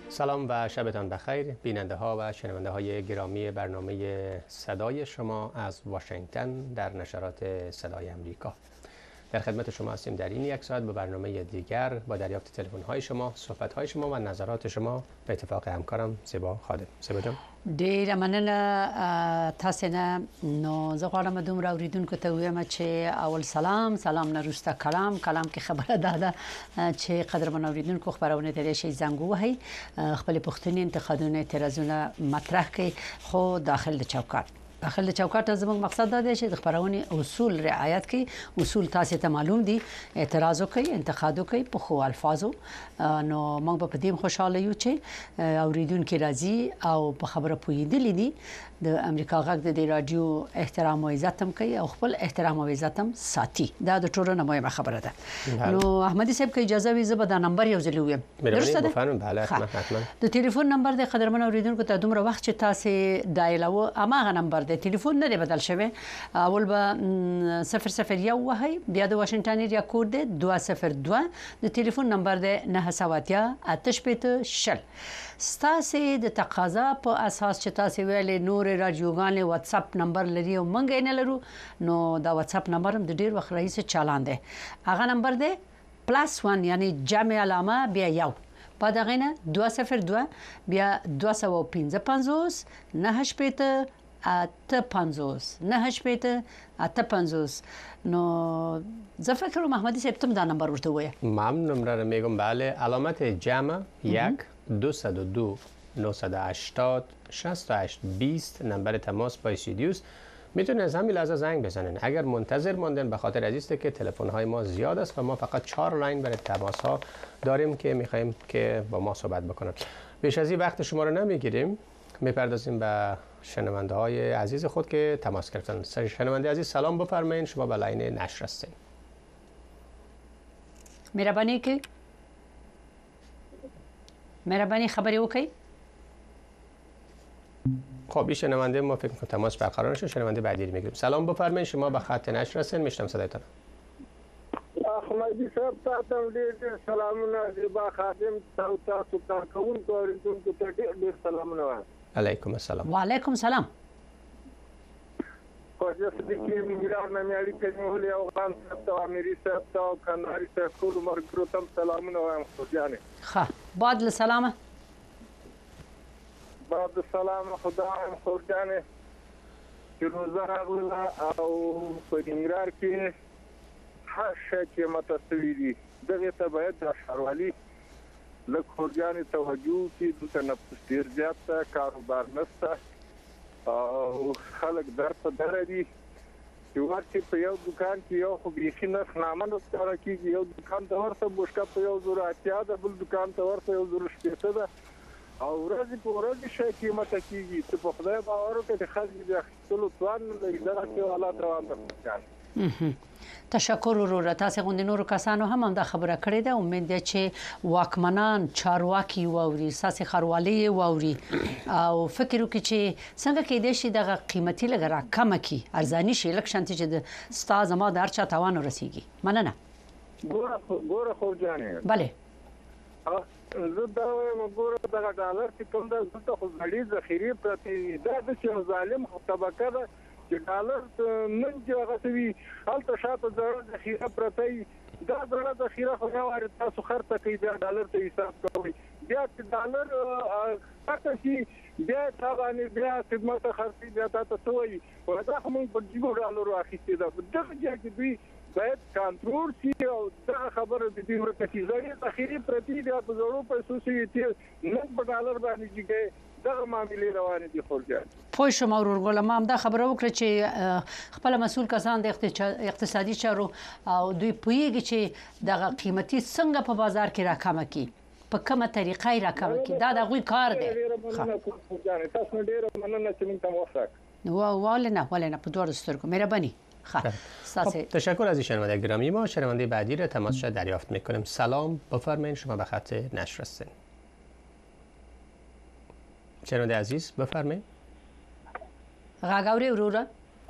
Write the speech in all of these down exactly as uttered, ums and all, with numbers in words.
سلام و شبتان بخیر بیننده ها و شنونده های گرامی برنامه صدای شما از واشنگتن در نشرات صدای امریکا. در خدمت شما هستیم در این یک ساعت با برنامه دیگر با دریافت تلفن های شما، صحبت های شما و نظرات شما به اتفاق همکارم زیبا خادم. زیبا جان ډیره مننه تاسو نه. نو زه غواړم دومره اوریدونکو ته وایم چې اول سلام سلام نه وروسته کلام کلام کې خبره ده ده چې قدرمن اوریدونکو خبرونه ته شي زنګ وهي خپل پښتني انتقادونه اعتراضونه مطرح کړي خو داخل د چوکاټ داخل د چوکاټ زموږ مقصد دا دی چې د خبرونه اصول رعایت کړي. اصول تاسو ته معلوم دي، اعتراض وکړي، انتقاد وکړي په خو الفاظو. نو موږ په دې خوشاله یو چې اوریدونکو راځي او په خبره پوهیدلې دي. د امریکا غږ د رادیو احترام او عزت هم کوي او خپل احترام او عزت هم ساتي. دا د ټولو نه مهمه خبره ده. نو احمدي صاحب که اجازه وي زه به دا نمبر یو ځل ویم. درسته ده؟ بفرمایئ. بله حتما. د ټلیفون نمبر د قدرمن اوریدونکو ته دومره وخت چې تاسو ډایلو اماغه نمبر د ټلیفون نه بدل شوی. اول به صفر صفر یو وهي بیا د واشنگټن ایریا کوډ دی دو صفر دو. د ټلیفون نمبر دی نه سواتیا آتش پته شل. ستاسو د تقاضا په اساس چې تاسو ویلې نور رادیوګان واتس اپ نمبر لري او مونږ نه لرو، نو دا واتس اپ نمبر هم د ډیر وخت راځي چالان دی. هغه نمبر دی پلس ون یعنی جمع علامه بیا یو بعد هغه نه دو صفر دو بیا دو سو پنځه پنځوس نه شپته اته پنځوس نه شپته اته پنځوس. نو زه فکر کوم محمدی صاحب تم دا نمبر ورته وایي. ممنون. نمبر رو میگم. بله علامت جمع یک دو صد و دو نهصد و هشتاد شصت و هشت بیست نمبر تماس با استودیوست. میتونید از همین لحظه زنگ بزنین. اگر منتظر ماندن به خاطر از است که تلفن های ما زیاد است و ما فقط چهار لاین برای تماس ها داریم که میخوایم که با ما صحبت بکنن. بیش از این وقت شما رو نمیگیریم. میپردازیم به شنونده های عزیز خود که تماس گرفتن. شنونده عزیز سلام بفرمایید، شما به لاین نشر هستین. مهربانی کی مهربانی خبری وکي. خب این شنونده ما فکر کنم تماس برقرار نشه. شنونده بعدی رو میگیریم. سلام بفرمایید، شما به خط نشر هستین. میشنم صدایتان. احمدی صاحب تاسو ډیر سلامونه. زیبا خادم تاسو ته کوم کوریدونکو ته ډیر سلامونه وایم. علیکم السلام. و علیکم السلام. خو زه صدیقی میران نمیاری که نیولی اوغان صاحب ته امیری صاحب ته او کناری صاحب ټول مرګرو ته سلامونه وایم. خو جانې ښه بعد له سلامه بعد السلام خدا هم خو جانې چې روزه راغله او په ننګرهار کې هر شی چې متسوي دي دغه ته باید د ښاروالي لږ خورجانې توجه وکړي. دلته نفوس ډېر زیات ده، کاروبار نشته او خلک در په دره دي چې ورته په یو دکان کې یو خو بیخي نرخ نامه ښکاره کېږي. یو دکان ته ورته بوشکه په یو زر اتیا ده، بل دکان ته ورته یو زر شپېته ده او ورځې په ورځې شی قیمته کېږي. ته په خدای باور وکړه چې خلک د اخیستلو توان نه لري. دغه کې حالات روان دي. تشکر ورور. تاسو غوندي نورو کسانو هم هم دا خبره کړې ده. امید ده چې واکمنان چارواکي واوري، ساسي خروالي واوري او فکر وکړي چې څنګه کې د شي دغه قیمتي لګرا کم کی ارزانی شي لکه شانتي چې د استاد ما د هرچا توان رسیږي. مننه. ګوره ګوره خو جانې bale زه دا وایم ګوره دغه ډالر چې کوم ده دلته خو غړي ذخیرې پرتې دي. دا د یو ظالم طبقه ده چې ډالر نن چې هغه وي هلته شاته زړه ذخیره پرته وي. دا زړه ذخیره خو یو وارد تاسو خرڅه کوي بیا ډالر ته حساب کوئ. بیا چې ډالر پته شي بیا تا باندې بیا خدمت خرڅي بیا تاسو څه وایي. دا خو موږ په جیبو ډالرو اخیستې ده. دغه ځای کې دوی باید کنټرول شي او دا خبره د دې ورته چې زړه ذخیرې پرته دي په زړو پیسو سي چې نن په ډالر باندې کېږي. دغه معاملې روانې دي. خورجان پوه شم ورور ګل. ما هم دا خبره وکړه چې خپل مسؤل کسان د اقتصادي چارو او دوی پوهیږي چې دغه قیمتي څنګه په بازار کې راکمه کی په کومه طریقه یې راکمه کی. دا د غوي کار دی. تاسو ډیر مننه چې موږ ته وخت و والنه والنه په دوه سترګو مهرباني. خب تشکر از این شنونده گرامی. ما شنونده بعدی را تماسش دریافت میکنیم. سلام بفرمایید، شما به خط نشر هستین. شنونده عزیز بفرمایید. غاغوري وروره.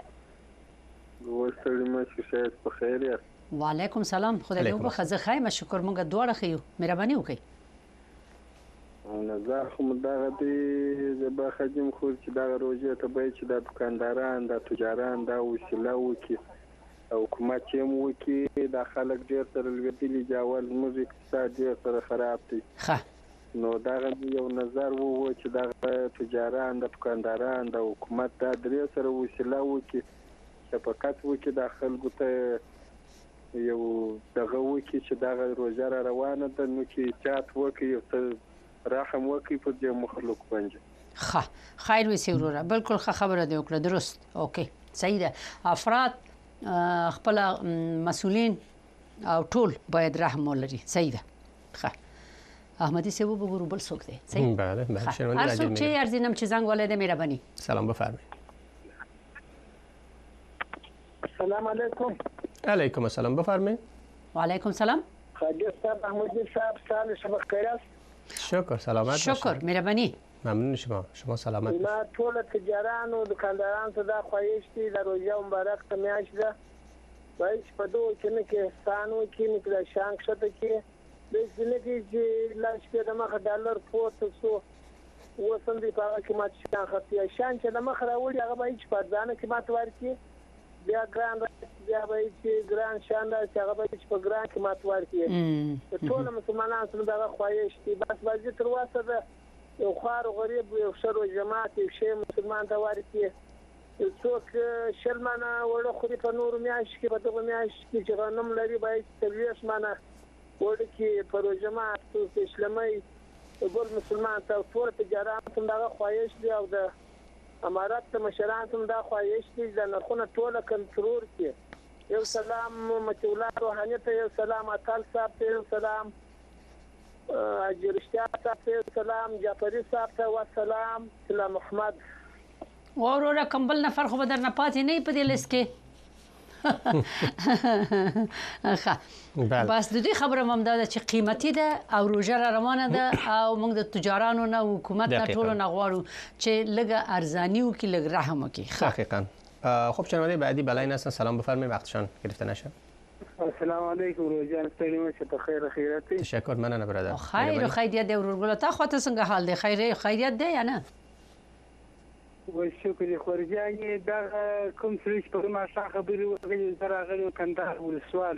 وستړی ما چې شاید په خیر یاست. وعلیکم سلام. خدای دې وبخښه. زه خایم شکر مونږ دواړه خيو. مهرباني وکړئ. نظر خو دغه د بخدیم خو چې دغه روزه ته به چې د دکانداران د تجاران دا وسیله وکي او حکومت چې مو وکي د خلک ډیر تر لویدلی جوال موږ اقتصاد ډیر سره خراب دي ښه نو دغه یو نظر وو چې دغه تجاران د دکانداران د حکومت د درې سره وسیله وکي چې فقط وکي د خلکو ته یو دغه وکي چې دغه روزه را روانه ده نو چې چات وکي یو رحم وکي په دې مخلوق باندې ښه خیر وسی وروره بالکل ښه خبره دی وکړه درست اوکي صحیح ده افراد خپل مسؤلین او ټول باید رحم ولري صحیح ده ښه احمدی سیبو بگو بل څوک دی صحیح بله بله شنونده هر څوک چې ارزینم چې زنگ والده مهربانی سلام بفرمایید السلام علیکم علیکم السلام بفرمایید و علیکم سلام خاجه صاحب احمدی صاحب سال شبخ خیرات شکر سلامت شکر مهربانی ممنون شما شما سلامت ما ټول تجاران او دکانداران ته دا خواهش دي د روزه مبارک ته میاشت ده وایي چې په دوه کې نه کې احسان وکړي نه کې د شان کښته کې د ځینې چې لاس کې د مخه ډالر پورته شو وسم دي په هغه کې ماته شان خطي شان چې د مخه راوړي هغه به چې په ځانه کې ماته ورکړي بیا ګران بیا به چې ګران شان دا چې هغه به چې په ګران کې ماته ورکړي ټول مسلمانانو ته دا خواهش دي بس باندې تر واسه ده یو خار غریب یو شر جماعت یو شی مسلمان ته ورکړي څوک شرمانه وړه خوري په نور میاش کې په دغه میاش کې چې غنم لري باید تلويش مانه وړه کې په جماعت څو اسلامي ټول مسلمان ته ټول تجارت هم دا خواهش دی او د امارات ته مشران هم دا خواهش دي د نرخونه ټول کنټرول کړي یو سلام متولات روحاني ته یو سلام اکل صاحب ته یو سلام اجرشتیا ته سلام جعفری صاحب ته والسلام سلام محمد وروره کمبل نفر خو بدر نه پاتې نه په دې لیست کې ښه بس د دې خبره مم دا چې قیمتي ده او روزه را روانه ده او موږ د تجارانو نه حکومت نه ټولو نه غواړو چې لږه ارزانی وکړي لږ رحم وکړي حقیقاً خب شنونده بعدی بلاین هستن سلام بفرمایید وقتشان گرفته نشه السلام علیکم روزان ستړي مشه ته خیر خیرات تشکر مننه برادر خیر خیریت دی ورګل تا خو ته څنګه حال دی خیر خیریت دی یا نه و شکر خورجاني دا کوم څه په ما خبرې وکړې سره غلو کندهار ول سوال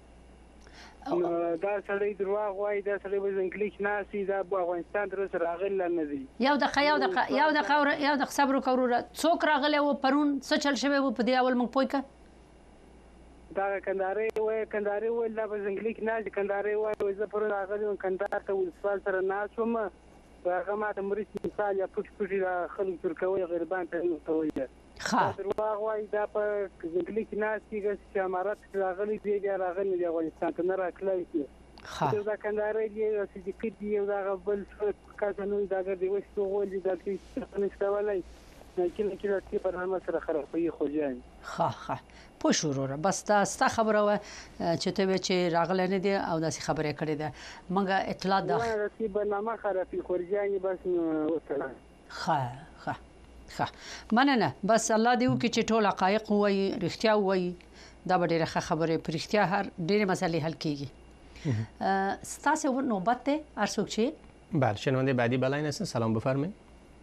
دا سړی درواغ وایي دا سړی به انګلیش ناسي دا افغانستان تر سره راغلی نه دی یو د یو د یو د یو د صبر وکړو څوک راغلی و پرون څه چل شوی و په دی اول مونږ پوي کا دا کندهاري وای کندهاري وای دا به انګلیش نه کندهاري وای زه پر راغلی کندهار ته ول سوال سره ناسوم هغه ماته مرستې مثال یا پټ پټ خلک ترکوي غریبان ته وایي ښه درواغ وایي دا په ځنګلي کې ناستې چې امارات راغلي دی بیا راغلي دی افغانستان ته نه راکلی دي ښه دا کندهاري دی او صدیقي دی او دا بل څه کاسه نو دا ګر دی وښه غول دي دا چې نشته ولای کله کله چې په نامه سره خرابوي خو ځان ښه ښه پوه شو وروره بس دا ستا خبره وه چې ته وایې چې راغلی نه دی او داسې خبرې کړې ده موږ اطلاع دا رسي برنامه خرابي خورجاني بس وسلام ښه ښه ښه مننه بس الله دې وکړي چې ټول حقایق ووایي رښتیا ووایي دا به ډېره ښه خبرې په رښتیا هر ډېرې مسلې حل کېږي ستاسې نوبت دی هر څوک چې بله شنونده بعدی بلاین هستن سلام بفرمایید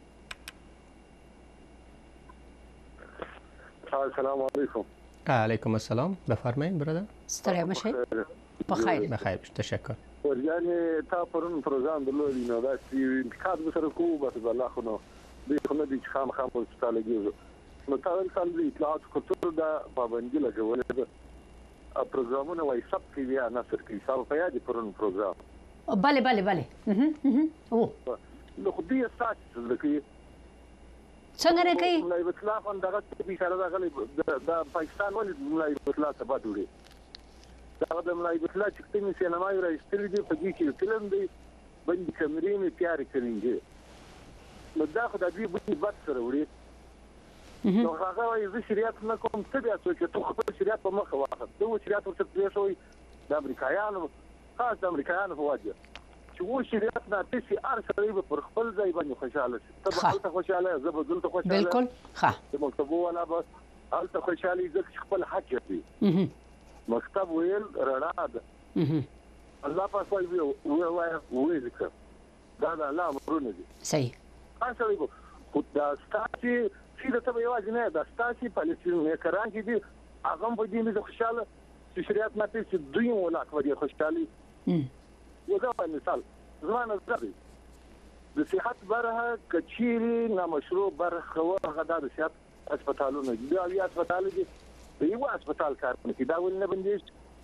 السلام علیکم علیکم السلام بفرمایید برادر ستړی مشئ بخیر بخیر تشکر ورجاني تا پرون پروګرام درلودي نو دا چې انتخاب سره کوو بس الله خو نو دې خو نه دي چې خام خام هسپتال کېږي نو تا ول کال دي اطلاعات کلتور دا پابندي لګولې ده پروګرامونه وایي سب کې بیا نصر کې حساب په یاد پرون پروګرام بله بله بله او نو خو دې اساس لکه څنګه نه کوي ملای اطلاع هم دغه په اشاره راغلي د پاکستان ولې ملای اطلاع ته باد وړي دا د ملای اطلاع چې کومې سینما یې راځي دي په دې کې فلم دی باندې کیمرې مې تیار کړې نو دا خو د دې په بد سره وړي نو هغه وايي زه شریعت نه کوم څه بیا چې ته خپل شریعت په مخه واخله دوه شریعت ورته پېښوي د امریکایانو خاص د امریکایانو په وجه چې و شریعت نه تاسو هر څه پر خپل ځای باندې خوشاله شي ته به خوشاله زه به دلته خوشاله بالکل ښه د مکتبو ولا به هلته خوشالي ځکه خپل حق دی مکتب ویل رڼا ده الله پاک وایي وایي وایي ذکر دا د الله امرونه دي. صحیح خاصه وي خو دا ستاسي چې ته به یوازې نه دا ستاسي پالیسي کران کې دي هغه په دې نه خوشاله چې شریعت نه پیسې دوی ولاک ودی خوشالي ودا مثال زمانه زري د صحت برخه کچيري نامشروع برخه هغه د صحت هسپتالونه دي دا یو هسپتال دي یو هسپتال کار کوي دا ول نه بندیش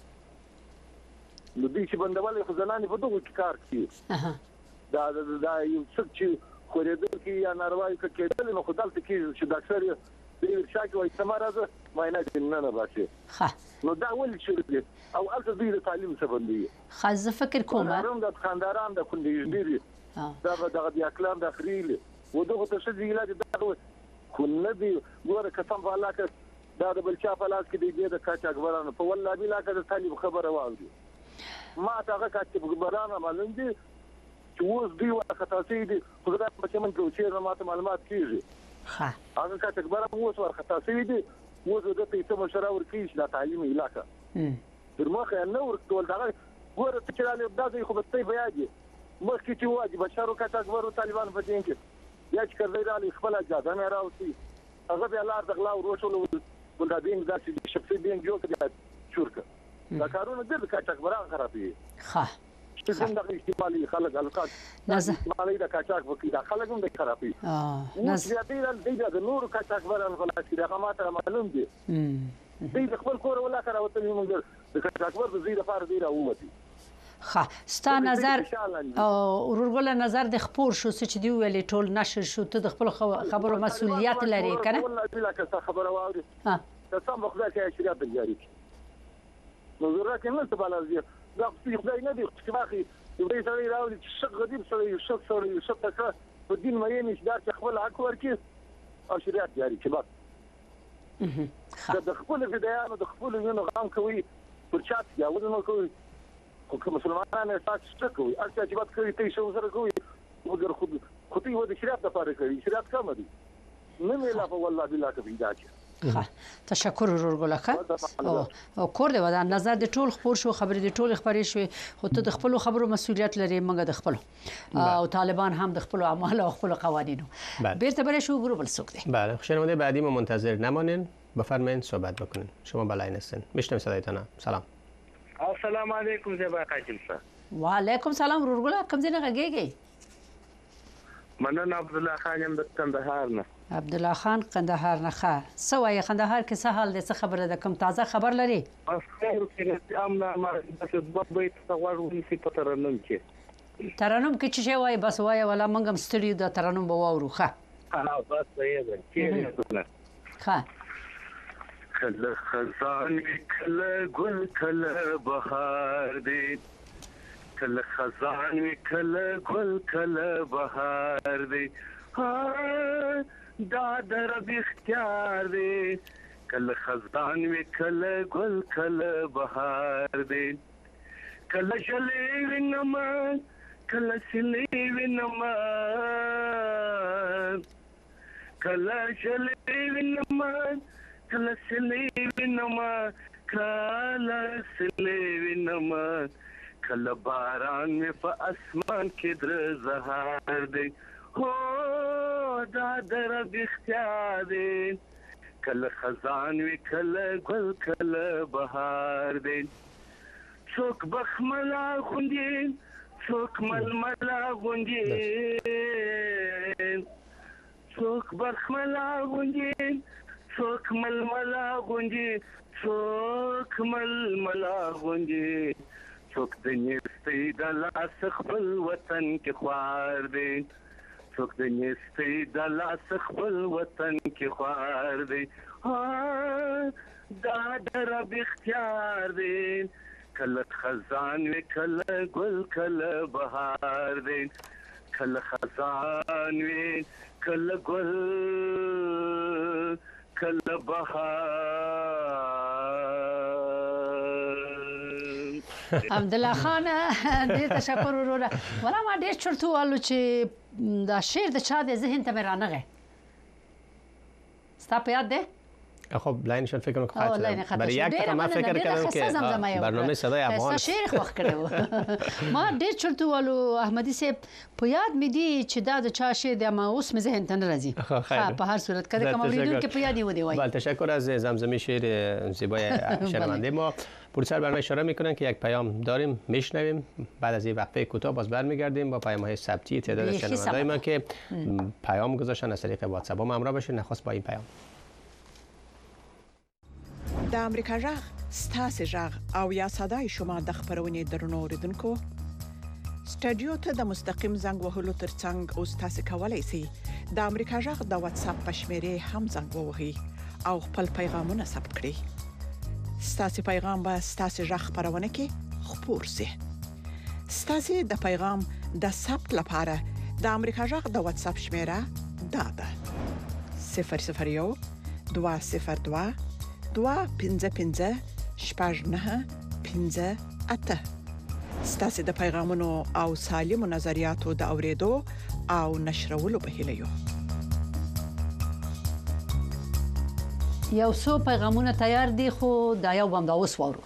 نو دې چې بندول خو زنانې په دغه کار کوي دا دا یو څه چې خورېدل کې یا ناروایي کېدل نو خدای ته کې چې ډاکټر یې دې شاکي وایي سماره معاینه نه نه باسي ښه نو دا ولې چې دي او البته دوی د تعلیم څخه بندي خاصه فکر کوم دا د خانداران د کندې دي دا د د اقلام د خريله ودغه ته شې علاج دا كنا دي ګوره قسم په الله کې دا د بل چا په لاس کې دی د کاچ اکبرانو په والله بلا کې د طالب خبره واوري ما ته کاچ اکبرانو معلوم دي چې اوس دی وخت تاسو دي خدای په چمن کې چې ما ته معلومات کیږي ها هغه کاچ اکبرانو اوس ورخه تاسو دي اوس د ته ته مشوره ورکړي چې د تعلیم علاقه درمخه نه ورکول دا ګوره چې له داسې خو به ته بیا دي مخکې چې واجب بشارو کاچ اکبرو طالبان په دین کې یا چې کړی را خپل اجازه نه راوتی هغه به الله د غلا وروشلو ولدین داسې شخصي دین جوړ کړي شورکه دا کارونه د کاچ اکبران خرابي ښه چې څنګه استعمالي خلک الکات نزه استعمالي د کاچاک وکي دا خلک هم د خرابي اه نزه دې د نور کاچ اکبران خلاص کړي هغه ماته معلوم دي دې خپل کور ولا کراوته موږ د کاچ اکبر د زیره فار دی راووتی ښه ستا نظر او ورغله نظر د خپور شو چې دی ویلې ټول نشر شو ته د خپل خبرو مسؤلیت لري کنه والله بلا که خبره واوري ها تاسو په خدای کې شریعت جاری نو زه راکې نه څه بالا زی دا په خدای نه دی چې واخی یو سړی راوړي چې شق غديب سړی شق سړی شق تک په دین مې نه شي دا چې خپل حق ورکړي او شریعت جاری کړي بس د خپل فدایانو د خپل یو غام کوي پر چات یا ودنو کوي خو که مسلمانان اساس څه کوي اته چې بد کوي ته شو سره کوي وګر خود خو ته د شریعت لپاره کوي شریعت کوم دي نه ویلا په والله بالله کوي دا ښه تشکر ورغله او کور دی ودا نظر د ټول خبر شو خبرې د ټول خبرې شو خو ته د خپل خبرو مسؤلیت لري موږ د خپل او طالبان هم د خپل اعمال او خپل قوانینو بیرته بره شو گروه بل سوق دی بله شنونده بعدی ما منتظر نمانین بفرمایید صحبت بکنین شما بلاین هستین میشنم صدایتان سلام السلام علیکم زبا قاسم صاحب وعلیکم سلام ورغله کوم ځای نه غږیږي منن عبد الله خان یم د کندهار نه عبد الله خان کندهار نه ښه سوای کندهار کې څه حال دي څه خبره ده کوم تازه خبر لري بس خیر کې امنا ما د سبب به تغور ونسی په ترنم کې ترنم کې چې وای بس وای ولا منګم ستړي د ترنم بواورو ښه ها بس یې ده چې ښه کله خزان کله ګل کله بهار دی کله خزان کله ګل کله بهار دی ها دا در اختیار دی کله خزان کله ګل کله بهار دی کله شلې وینما کله سلې وینما کله شلې وینما کله سلې وینما کله سلې وینما کله باران می په اسمان کې در زهار دی هو دا در اختیار دی کله خزان وی کله ګل کله بهار دی څوک بخملا غوندي څوک ململا غوندي څوک بخملا غوندي څوک ململا غوندي څوک ململا غوندي څوک د نیستۍ د لاس خپل وطن کې خوار دی څوک د نیستۍ د لاس خپل وطن کې خوار دی دا د رب اختیار دی کله خزان وی کله ګل کله بهار دی کله خزان وی کله ګل کله بهار عبد الله خان دې تشکر وروره ولا ما ډېر چرته والو چې دا شعر د چا د ذهن ته رانغه ستا په یاد ده خب لاینشون فکر کنم آه، قطع لاین شده. قطع برای شد. یک ډېره دفعه من مننه، فکر ډېره کردم ښه که زمزمه یې آه، برنامه وکړه. صدای افغان ښایسته شعر خوښ کړی و. ما ډېر چلتووالو احمدي صاحب په یاد مې دي چې دا د چا شعر دی، اما اوس مې ذهن ته نه راځي. خب، خیر. ها، په هر صورت که د زیاد کوم اورېدونکي تشکر. په یاد یې ودې وایي. بله تشکر از زمزمه شعر زیبای شنونده ما. پروسر برنامه اشاره میکنن که یک پیام داریم میشنویم، بعد از این وقفه کوتاه باز برمیگردیم با پیام‌های ثبتی تعداد از بیخی شنونده‌های ما سبب. که پیام گذاشتن از طریق واتساپ. با ما همراه باشید. نخست با این پیام. د امریکا جغ ستاسو جغ او یا صداي شما د خبرونې درنو اوریدونکو سټډیو ته د مستقیم زنګ وهلو ترڅنګ او تاسو کولای شئ د امریکا جغ د واتس اپ په شمیره هم زنګ ووهئ او خپل پیغامونه ثبت کړئ. ستاسو پیغام به ستاسو جغ خبرونه کې خپور شي. ستاسو د پیغام د ثبت لپاره د امریکا جغ د واتس اپ شمیره دا ده صفر صفر یو دوه صفر دوه دوه پنځه پنځه شپږ نه پنځه اته. ستاسو د پیغامونو او سالمو نظریاتو د اوریدو او نشرولو په هیله یو. یو څو پیغامونه تیار دي، خو دا یو هم دا اوس وورو.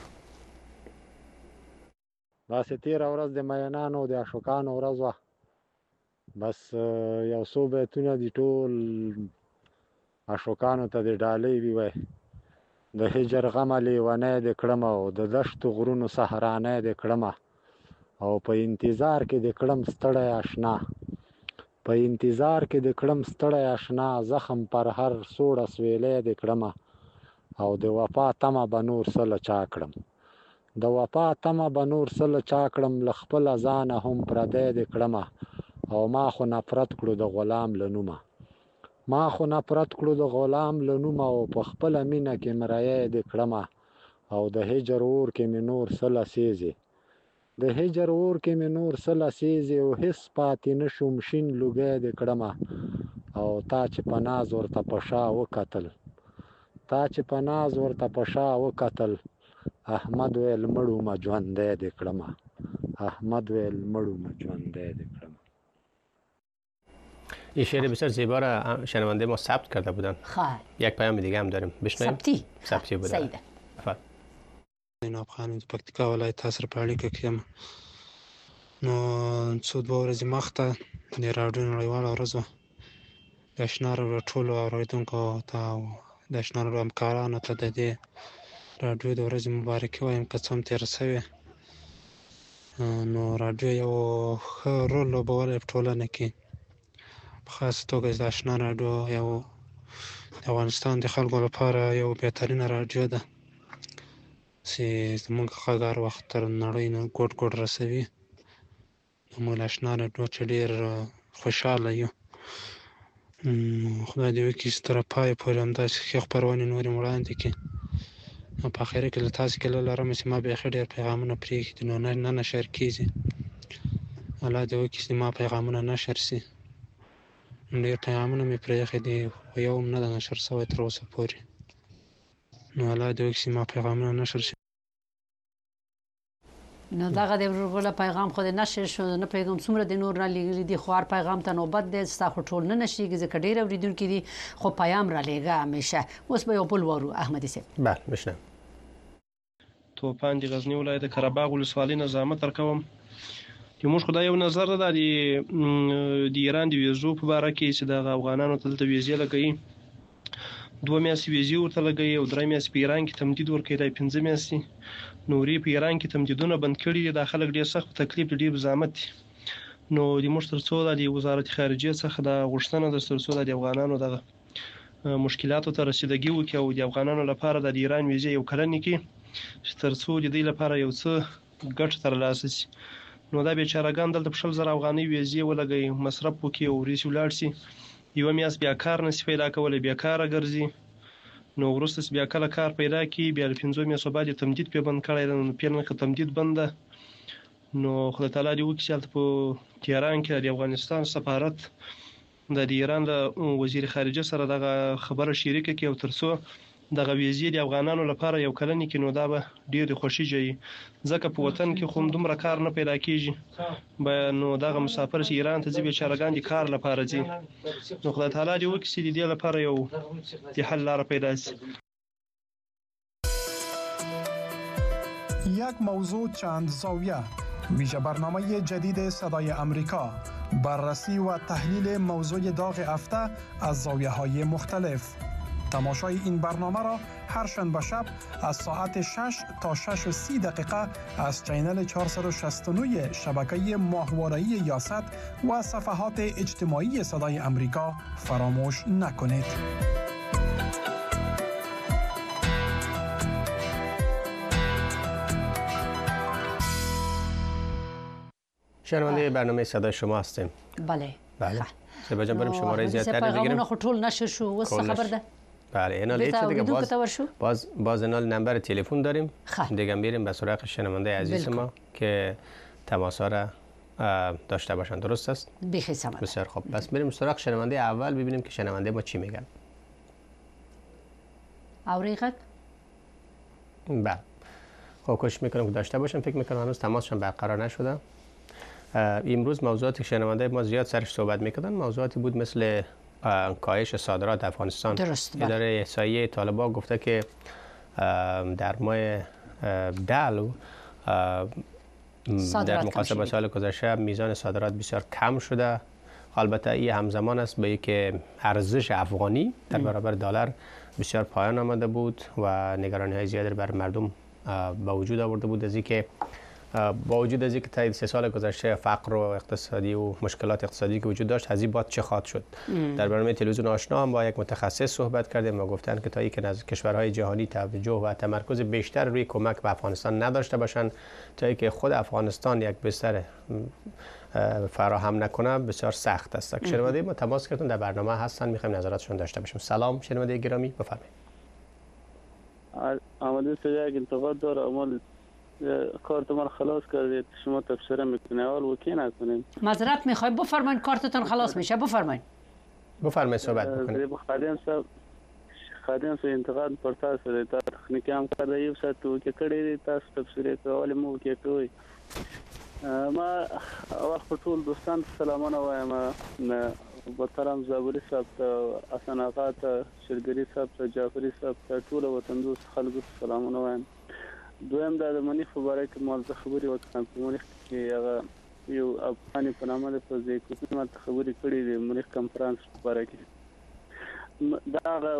داسې تېره ورځ د مینانو د عاشقانو ورځ وه. بس یو څو بیتونه دي ټول عاشقانو ته د ډالۍ وي. د هجر غمه لیونی د کړم او د دشتو غرونو صحرانی د کړم او په انتظار کې د کړم ستړی آشنا. په انتظار کې د کړم ستړی آشنا، زخم پر هر سوړه سویلی د کړم او د وفا تمه به نور څه له چا کړم. د وفا تمه به نور څه له چا کړم، له خپله ځانه هم پردی د کړم او ما خو نفرت کړو د غلام له نومه. ما خو نفرت کړو د غلام له نومه او په خپله مینه کې مریی د کړم او د هجر اور کې مې نور څه له سیزي. د هجر اور کې مې نور څه له سیزي او هېڅ پاتې نه شوم، شین لوګی د کړم او تا چې په ناز ورته په شا وکتل تا چې په ناز ورته په شا وکتل احمد ویل مړو مه ژوندی د کړم. احمد ویل مړو مه ژوندی د کړم. این شعر بسیار زیبا را شنونده ما ثبت کرده بودن. خیر. یک پیام دیگه هم داریم. بشنویم. ثبتی. ثبتی بوده. سیده. بفرمایید. زینب خانم د پکتیکا ولایت تاسو په اړیکه کې یم. نو څو دوه ورځې مخته د راډیو نړیواله ورځ وه. د اشنا راډیو ټولو اورېدونکو ته او د اشنا راډیو همکارانو ته د دې راډیو د ورځې مبارکي وایم که څه هم تېره شوې. نو راډیو یو ښه رول لوبولی په ټولنه کې، په خاصه توګه د اشنا راډیو یو د افغانستان د خلکو لپاره یو بهترینه راډیو ده چې زموږ غږ هر وخت تر نړۍ نه ګوټ ګوټ رسوي. موږ له اشنا راډیو چې ډېر خوشحاله یو. خدای دې وکړي چې تر پایه پورې همداسې ښې خپرونې نورې هم وړاندې کړي. په اخره کې له تاسې ګیله لرم چې ما بیخي ډېر پیغامونه پرېښي نو نه نشر کېږي. الله دې وکړي چې ما پیغامونه نشر شي. ډېر پیغامونه مې پرېښي دي خو یو هم نه ده نشر شوی تر اوسه پورې. نو الله دې وکړي چې ما پیغامونه نشر شي. نو دغه د ورغله پیغام خو د نشر شو، نه پیغام څومره د نور نه لګیلی دي، خو هر پیغام ته نوبت دی. ستا خو ټول نه نشریږي ځکه ډېر اورېدونکي دي، خو پیام را لېږه همیشه. اوس به یو بل وارو احمدي صاحب. بله بشنویم. توپان د غزنی ولایت د قرهباغ ولسوالۍ نه زحمت درکوم چې موږ خو دا یو نظر ده د د ایران د ویزو په باره کې چې دغه افغانانو ته دلته ویزې لګوي. دوه میاشتې ویزې ورته لګوي او درې میاشتې په ایران کې تمدید ورکوي، دا پنځه میاشتې نورې په ایران کې تمدیدونه بند کړي دي. دا خلک ډېر سخت تکلیف دي، ډېر زحمت دي. نو د موږ تر څو د وزارت خارجیه څخه دا غوښتنه ده تر څو د افغانانو دغه مشکلاتو ته رسیدګي وکړي او د افغانانو لپاره د ایران ویزې یو کلنې کړي چې تر څو د دې لپاره یو څه ګټه ترلاسه شي. نو دا بیچارهګان دلته په شل زره افغانۍ ویزې ولګوي، مصرف وکړي او وریسي ولاړ شي. یوه میاشت بیا کار نشي پیدا کولی، بیا کاره ګرځي. نو وروسته چې بیا کله کار پیدا کړي بیا له پنځو میاشتو بعد یې تمدید پرې بند کړی دی. نو پیل نه که تمدید بند ده. نو خدای تعالی دې وکړي چې هلته په تهران کې د افغانستان سفارت د ایران له وزیر خارجه سره دغه خبره شریکه کړي او تر څو دغه ویزې د افغانانو لپاره یو کلنې کړي. نو دا به ډېر د خوښي ځای ځکه په وطن کې خو دومره کار نه پیدا کېږي. نو دغه مسافر چې ایران ته ځي بیچارهګان د کار لپاره ځي. نو خدای تعالی دې وکړي چې د دې لپاره یو د حل لاره پیدا شي. یک موضوع چند زاویه، ویژه برنامه جدید صدای امریکا، بررسی و تحلیل موضوع داغ هفته از زاویه های مختلف. تماشای این برنامه را هر شنبه شب از ساعت شش تا شش و سی دقیقه از چینل چهارصد و شصت و نه شبکه ماهواره‌ای یاست و صفحات اجتماعی صدای امریکا فراموش نکنید. شنونده برنامه صدای شما هستیم. بله. بله. سبا جان بریم شماره زیادتر بگیریم. پیغامونه خو ټول نشه شو وس خبر ده. بله اینال هیچ دیگه باز باز باز اینال نمبر تلفن داریم. دیگه میریم به سراغ شنونده عزیز ما که تماس را داشته باشن. درست است؟ بخیر سلام. بسیار خوب. بس میریم سراغ شنونده اول ببینیم که شنونده ما چی میگن. اوریقت؟ بله. خب کوشش میکنم که داشته باشم. فکر میکنم هنوز تماسشون برقرار نشده. امروز موضوعاتی که شنونده ما زیاد سرش صحبت میکردن موضوعاتی بود مثل کاهش صادرات افغانستان. درست. اداره احصایه طالبان گفته که در ماه دلو در مقایسه سال گذشته میزان صادرات بسیار کم شده. البته این همزمان است با اینکه ارزش افغانی در برابر دلار بسیار پایان آمده بود و نگرانی های زیادی بر مردم با وجود آورده بود از اینکه با وجود از اینکه تا سه سال گذشته فقر و اقتصادی و مشکلات اقتصادی که وجود داشت از این بعد چه خواهد شد. در برنامه تلویزیون آشنا هم با یک متخصص صحبت کردیم و گفتن که تا اینکه از کشورهای جهانی توجه و تمرکز بیشتر روی کمک به افغانستان نداشته باشند، تا اینکه خود افغانستان یک بستر فراهم نکنه بسیار سخت است. شنونده ما تماس کردن در برنامه هستن، میخوایم نظراتشون داشته باشیم. سلام شنونده گرامی، بفرمایید. عملی سجای انتقاد داره عمل کارت من خلاص کردید، شما تفسیر میکنید اول وکی نکنید. معذرت میخوایم، بفرمایید کارتتون خلاص میشه، بفرمایید. بفرمایید صحبت بکنید. خادم صاحب خادم صاحب انتقاد پرتا سره تا تکنیکی هم کرده یو ساعت وکی کړی تاسو تفسیر کول مو وکی کوي. ما اول ټول دوستان سلامونه وایم، محترم زابلی صاحب ته، حسن آقا ته، شرګری صاحب ته، جعفری صاحب ته، ټول وطن دوست خلکو سلامونه وایم. دویم دا د منیخ په باره کې موضوع خبرې وکړم په منیخ کې هغه یو افغاني په نامه د فوزي کوفي ماته خبرې کړې دي منیخ کنفرانس په باره کې. دا هغه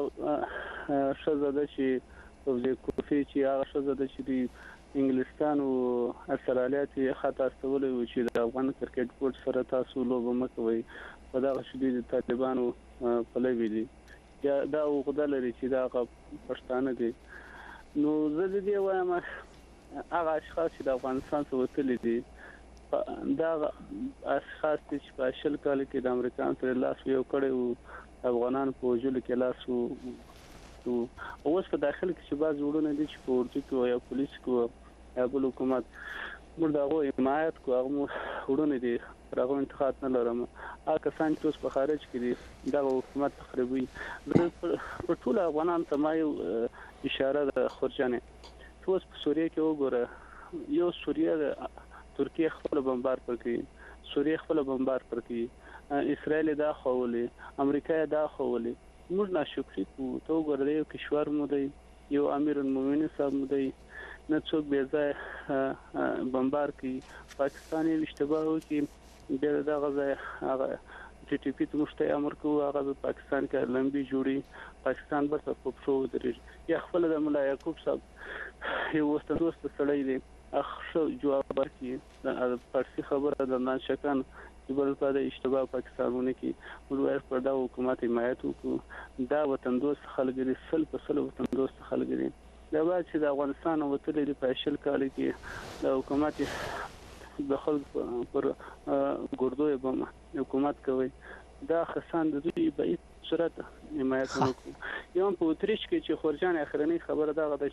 ښځه ده چې فوزي کوفي چې هغه ښځه ده چې د انګلستان او استرالیات یې خط استولی و چې د افغان کرکټ بورډ سره تاسو لوبه مه کوئ، په دغه شدید د طالبانو پلوي دي. دا عقده لري چې دا هغه پښتانه دي. نو زه د دې وایم هغه اشخاص چې د افغانستان څخه وتلي دي دا اشخاص چې په شل کال کې د امریکا سره لاس یو کړی او افغانان په وجود کې لاس او اوس په داخل کې چې بعض وړونه دي چې په ورته کې یا پولیس کو یا بل حکومت موږ دغه حمایت کو هغه وړونه دي راغو انتخاب نه لرم. هغه کسان چې اوس په خارج کې دي دغه حکومت تخریبي په ټول افغانان ته ما یو اشاره ده خورجانه چې اوس په سوریه کې وګوره یو سوریه د ترکیه خپل بمبار پرکې، سوریه خپل بمبار پرکې، اسرائیل دا خولي، امریکا دا خولي. موږ ناشکری کو ته وګوره یو کشور مو دی، یو امیر المؤمنین صاحب مو دی، نه څوک بې ځای بمبار کوي. پاکستان یې اشتباه وکړي بیا دغه ځای هغه ټي ټي پی ته مشته امر کوو هغه د پاکستان کې لمبي جوړي، پاکستان بس په پښو ودرېږي. یا خپل د ملا یعقوب صاحب یو وسته دوست سړی دی اخ جواب ورکړي د پارسي خبره د نن شکن چې بل په د اشتباه پاکستانونه کې موږ پر دا حکومت حمایت وکړو. دا وطن دوست خلک دي، سل په سل وطن دوست خلک دي. دا بعد چې د افغانستان وتلې د پېشل کال کې د حکومت د خلکو پر ګردوی بم حکومت کوي، دا خسان د دوی په صورت حمایت وکړو. یو په اتریش کې چې خورجان اخرنی خبره دا غده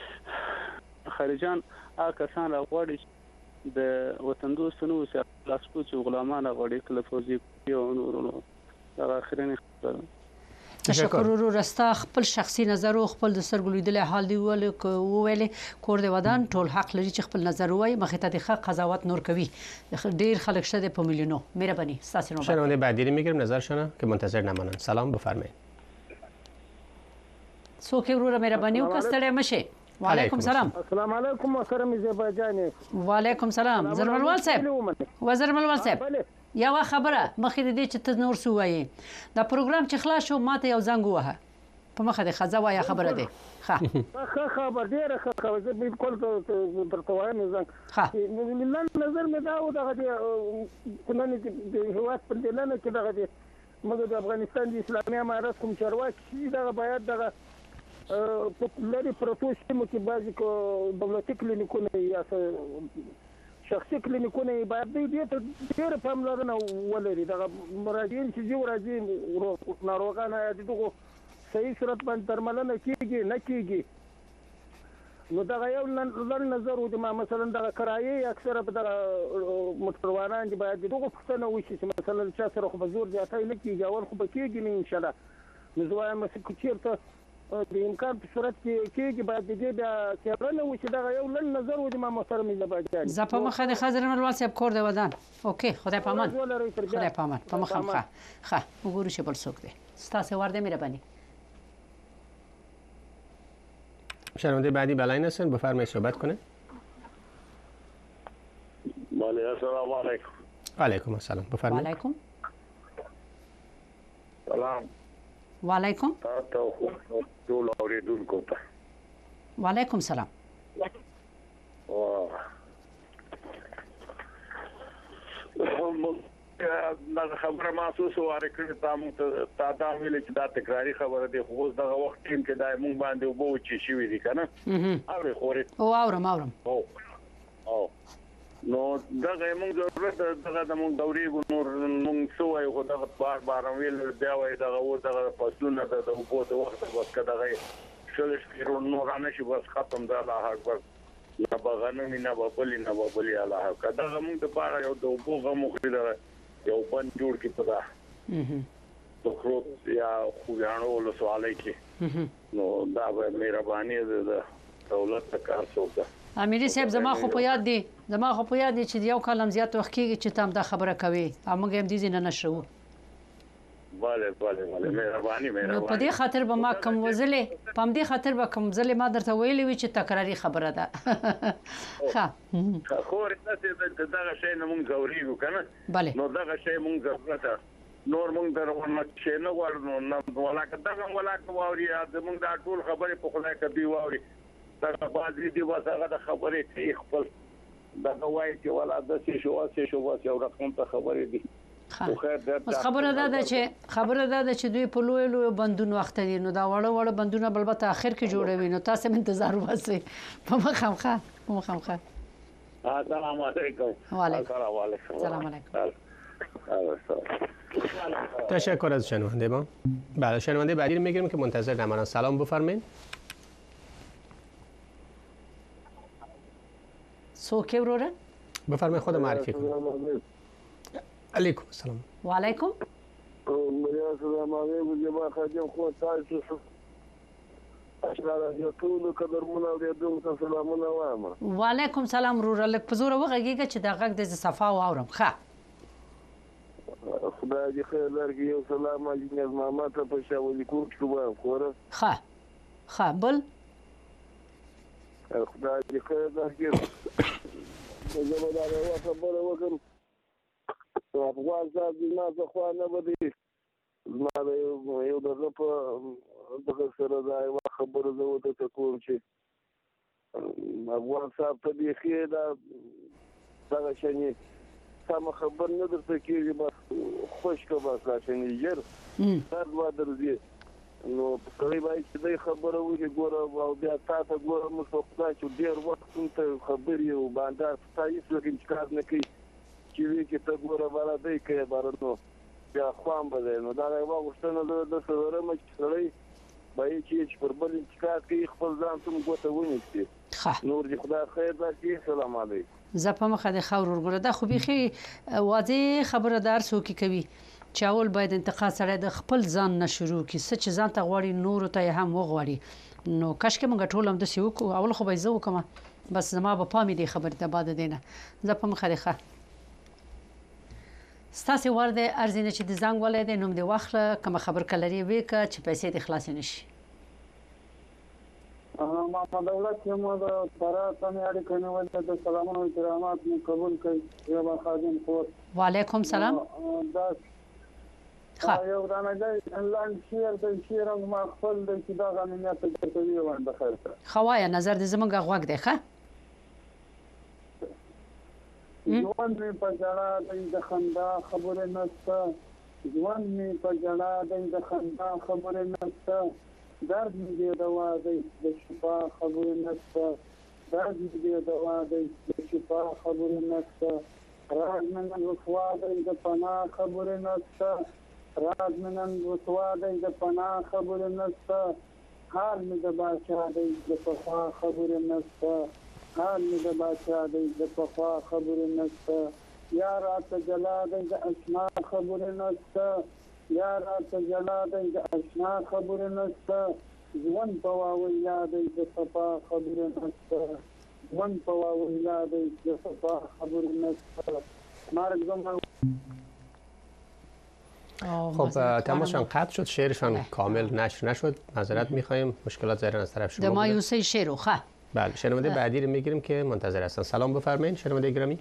چې خارجان هغه کسان راغوري د وطن دوستونو سره لاسپو چې غلامان راغوري کله فوزي یو نورونو دا اخرنی خبره. تشکر ورو رستا خپل شخصي نظر او خپل د سرګ لیدل حال دی ول ویل کور د ودان ټول حق لري چې خپل نظر وای مخه ته د حق قضاوت نور کوي. ډیر خلک شته په میلیونو. مهرباني تاسو نو شنونده بعدی رو میگیریم نظرشون که منتظر نمانن. سلام بفرمایید. څوک ورو مهرباني او کستړی مشه وعلیکم سلام. السلام علیکم محترم زیبا جان. وعلیکم سلام. زرملوال صاحب. وزرملوال صاحب. یو خبره مخې دې چې ته نور سو وایي دا پروګرام چې خلاص شو ماته یو زنګ وهه په مخه دې خزه وایي خبره دې ښه ښه خبر ډېره ښه خبر زه بالکل درته وایم زنګ ښه نن نظر مې دا و دغه دې نن د هېواد په دې نن کې دغه دې موږ د افغانستان د اسلامي امارت کوم چارواکي دغه باید دغه په لرې پرتو سیمو کې بعضې دولتي کلینیکونه یا شخصي کلینیکونه باید دوی دې ته ډېره پاملرنه ولري دغه مراجعین چې ځي ورځي ناروغان د دغو صحیح صورت باندې درملنه کېږي نه کېږي نو دغه یو لړ نظر و د ما مثلا دغه کرایې اکثره په دغه موټروانان دي باید دغه پوښتنه وشي چې مثلا چا سره خو به زور زیاتی نه کېږي اول خو به کېږي نه انشاءالله نو زه وایم چې چېرته د امکان په صورت کې کېږي باید د دې بیا څېړنه وشي دغه یو لږ نظر و د ما محترم زیبا جان زه په مخه د ښه زرملوال صاحب کور دی ودان اوکې خدای په امان خدای په امان په مخه ښه ښه وګورو چې بل څوک دی ستاسې وار دی مهرباني شنونده بعدی بلاین هستن بفرمایید صحبت کنه. بله السلام علیکم. علیکم السلام بفرمایید. علیکم. سلام. وعلیکم. تاسو ټول اوریدونکو ته. وعلیکم سلام. واه. دا خبره محسوس واره کړی تاسو ته تا ویل چې دا تکراری خبره دی خو اوس دغه وخت ټیم کې دا مونږ باندې وبو چې شي وي کنه اوري خوري او اورم اورم او او نو دغه مونږ ضرورت دغه د مونږ دوري نور مونږ سوې خو دغه بار بار ویل بیا وای دغه و دغه فصلونه د وبو د وخت بس کداغه شلش پیرو نور نه شي بس ختم ده الله اکبر نه بغنه نه ببلی نه ببلی الله اکبر دغه مونږ د بار یو د وبو غو خریدل یو بند جوړ کی پدا تو خو یا خو یانو له سوالای کی نو دا به مهرباني د دولت کار څوکه اميري صاحب زما خو په یاد دي زما خو په یاد دي چې یو کلم زیات وخت کېږي چې تام دا خبره کوي موږ هم دې نه نشو bale bale bale مهرباني مهرباني نو په دې خاطر به ما کوم وزلې په دې خاطر به کوم وزلې ما درته ویلې وي چې تکراری خبره ده ښه خو ورته دغه شی نه مونږ غوړیږو کنه نو دغه شی مونږ ضرورت نور مونږ درونه شي نه ورنو نه ولاکه دغه ولاکه واوري مونږ دا ټول خبره په خدای کبي واوري دا بازي دی واسه د خبره کې خپل دغه وایي چې ولا د څه شو څه شو واسه یو رقم ته خبره دي بس خبره ده چې خبره ده چې دوی په لوی لوی بندونو وخت دي نو دا وړه وړه بندونه بلبته اخر کې جوړوي نو تاسو هم انتظار واسي په مخامخه په مخامخه السلام علیکم وعلیکم السلام علیکم تشکر از شنونده ما. بله شنونده بعدی رو میگیریم که منتظر نمانند. سلام بفرمایید. سوکه وروره بفرمایید خود معرفی کنید. علیکم السلام. و علیکم. السلام علیکم جناب خادم خو تاسو اشرار یو ټول قدرمنه اوریدونکو سلامونه وایم. و علیکم سلام وروره لک پزور وغږیږي چې دا غږ د صفا واورم. ښه خدای دې خیر درکړي یو سلام علیکم ماما ته په شاولي کوم څه وایم خوره. ښه ښه بل خدای دې خیر درکړي زه به دا یو خبره وکړم افغان صاحب دې ما څه خوا نه بدي ما یو دغه په دغه سره دا یو خبره زه ورته کوم چې افغان صاحب ته بیخي دا دغه شنې سم خبر نه درته کېږي بس خوش که بس دا شنې ژر درد به درځي نو سړی باید چې دی خبره وکړي ګوره او بیا تا ته ګوره موږ په خدای چې ډېر وخت ته خبرې او باندې ستا هېڅ وکړي چې کار نه کوي چې وی کې ته ګوره بله دی کوي باره نو بیا خوان به دی نو دا یوه غوښتنه زه درته لرم چې سړی باید چې پر بل انتقاد کوي خپل ځان ته ګوته ونیسي نور دې خدای خیر درکړي سلام علیکم. زه په مخه د خاور ورګوره دا خو بیخي واضح خبره دار څوک کوي چې اول باید انتقاد سره د خپل ځان نه شروع کی څه چې ځان ته غواړي نور ته هم وغواړي نو کاش کې موږ ټول هم د سیو کو اول خو به زه وکم بس زما په پامې دی خبره ده بعد دینه زه په مخه ښه ستاسو ورده ارزینه چې د زنګ ولې د نوم دی واخله کوم خبر کلري وې ک چې پیسې د خلاص نشي. محمد دولت یم د فرات نه اړیکه نیول د سلامونو احترامات مې قبول کړي یو خادم خور وعلیکم سلام دا ښه یو دانه ځای لاند شیر د شیر ما خپل د چې دا غنیمت ته کوي وانه خیر خوایا نظر د زمونږ غوږ دی ښه ځوان مې په جړه د خندا خبره نشته ځوان مې په جړه د خندا خبره نشته درد دې دوا د شفا خبره نشته درد دې دوا د شفا خبره نشته راز من رسوا د پنا خبره نشته راز من رسوا د پنا خبره نشته حال مې د بادشاہ د پخوا خبره نشته حال مې د بادشاہ د پخوا خبره نشته یا رات جلا د اشنا خبره نشته یا رات جلا د اشنا خبره نشته ځوان په واویلا د صفا خبره نشته ځوان په واویلا د صفا خبره نشته مرگ زمان خب تماشان قطع شد شعرشان کامل نشر نشد معذرت میخوایم مشکلات ظاهرا از طرف شما د مایوسی شعر خو بله شنونده بعدی رو میگیریم که منتظر هستن سلام بفرمایید شنونده گرامی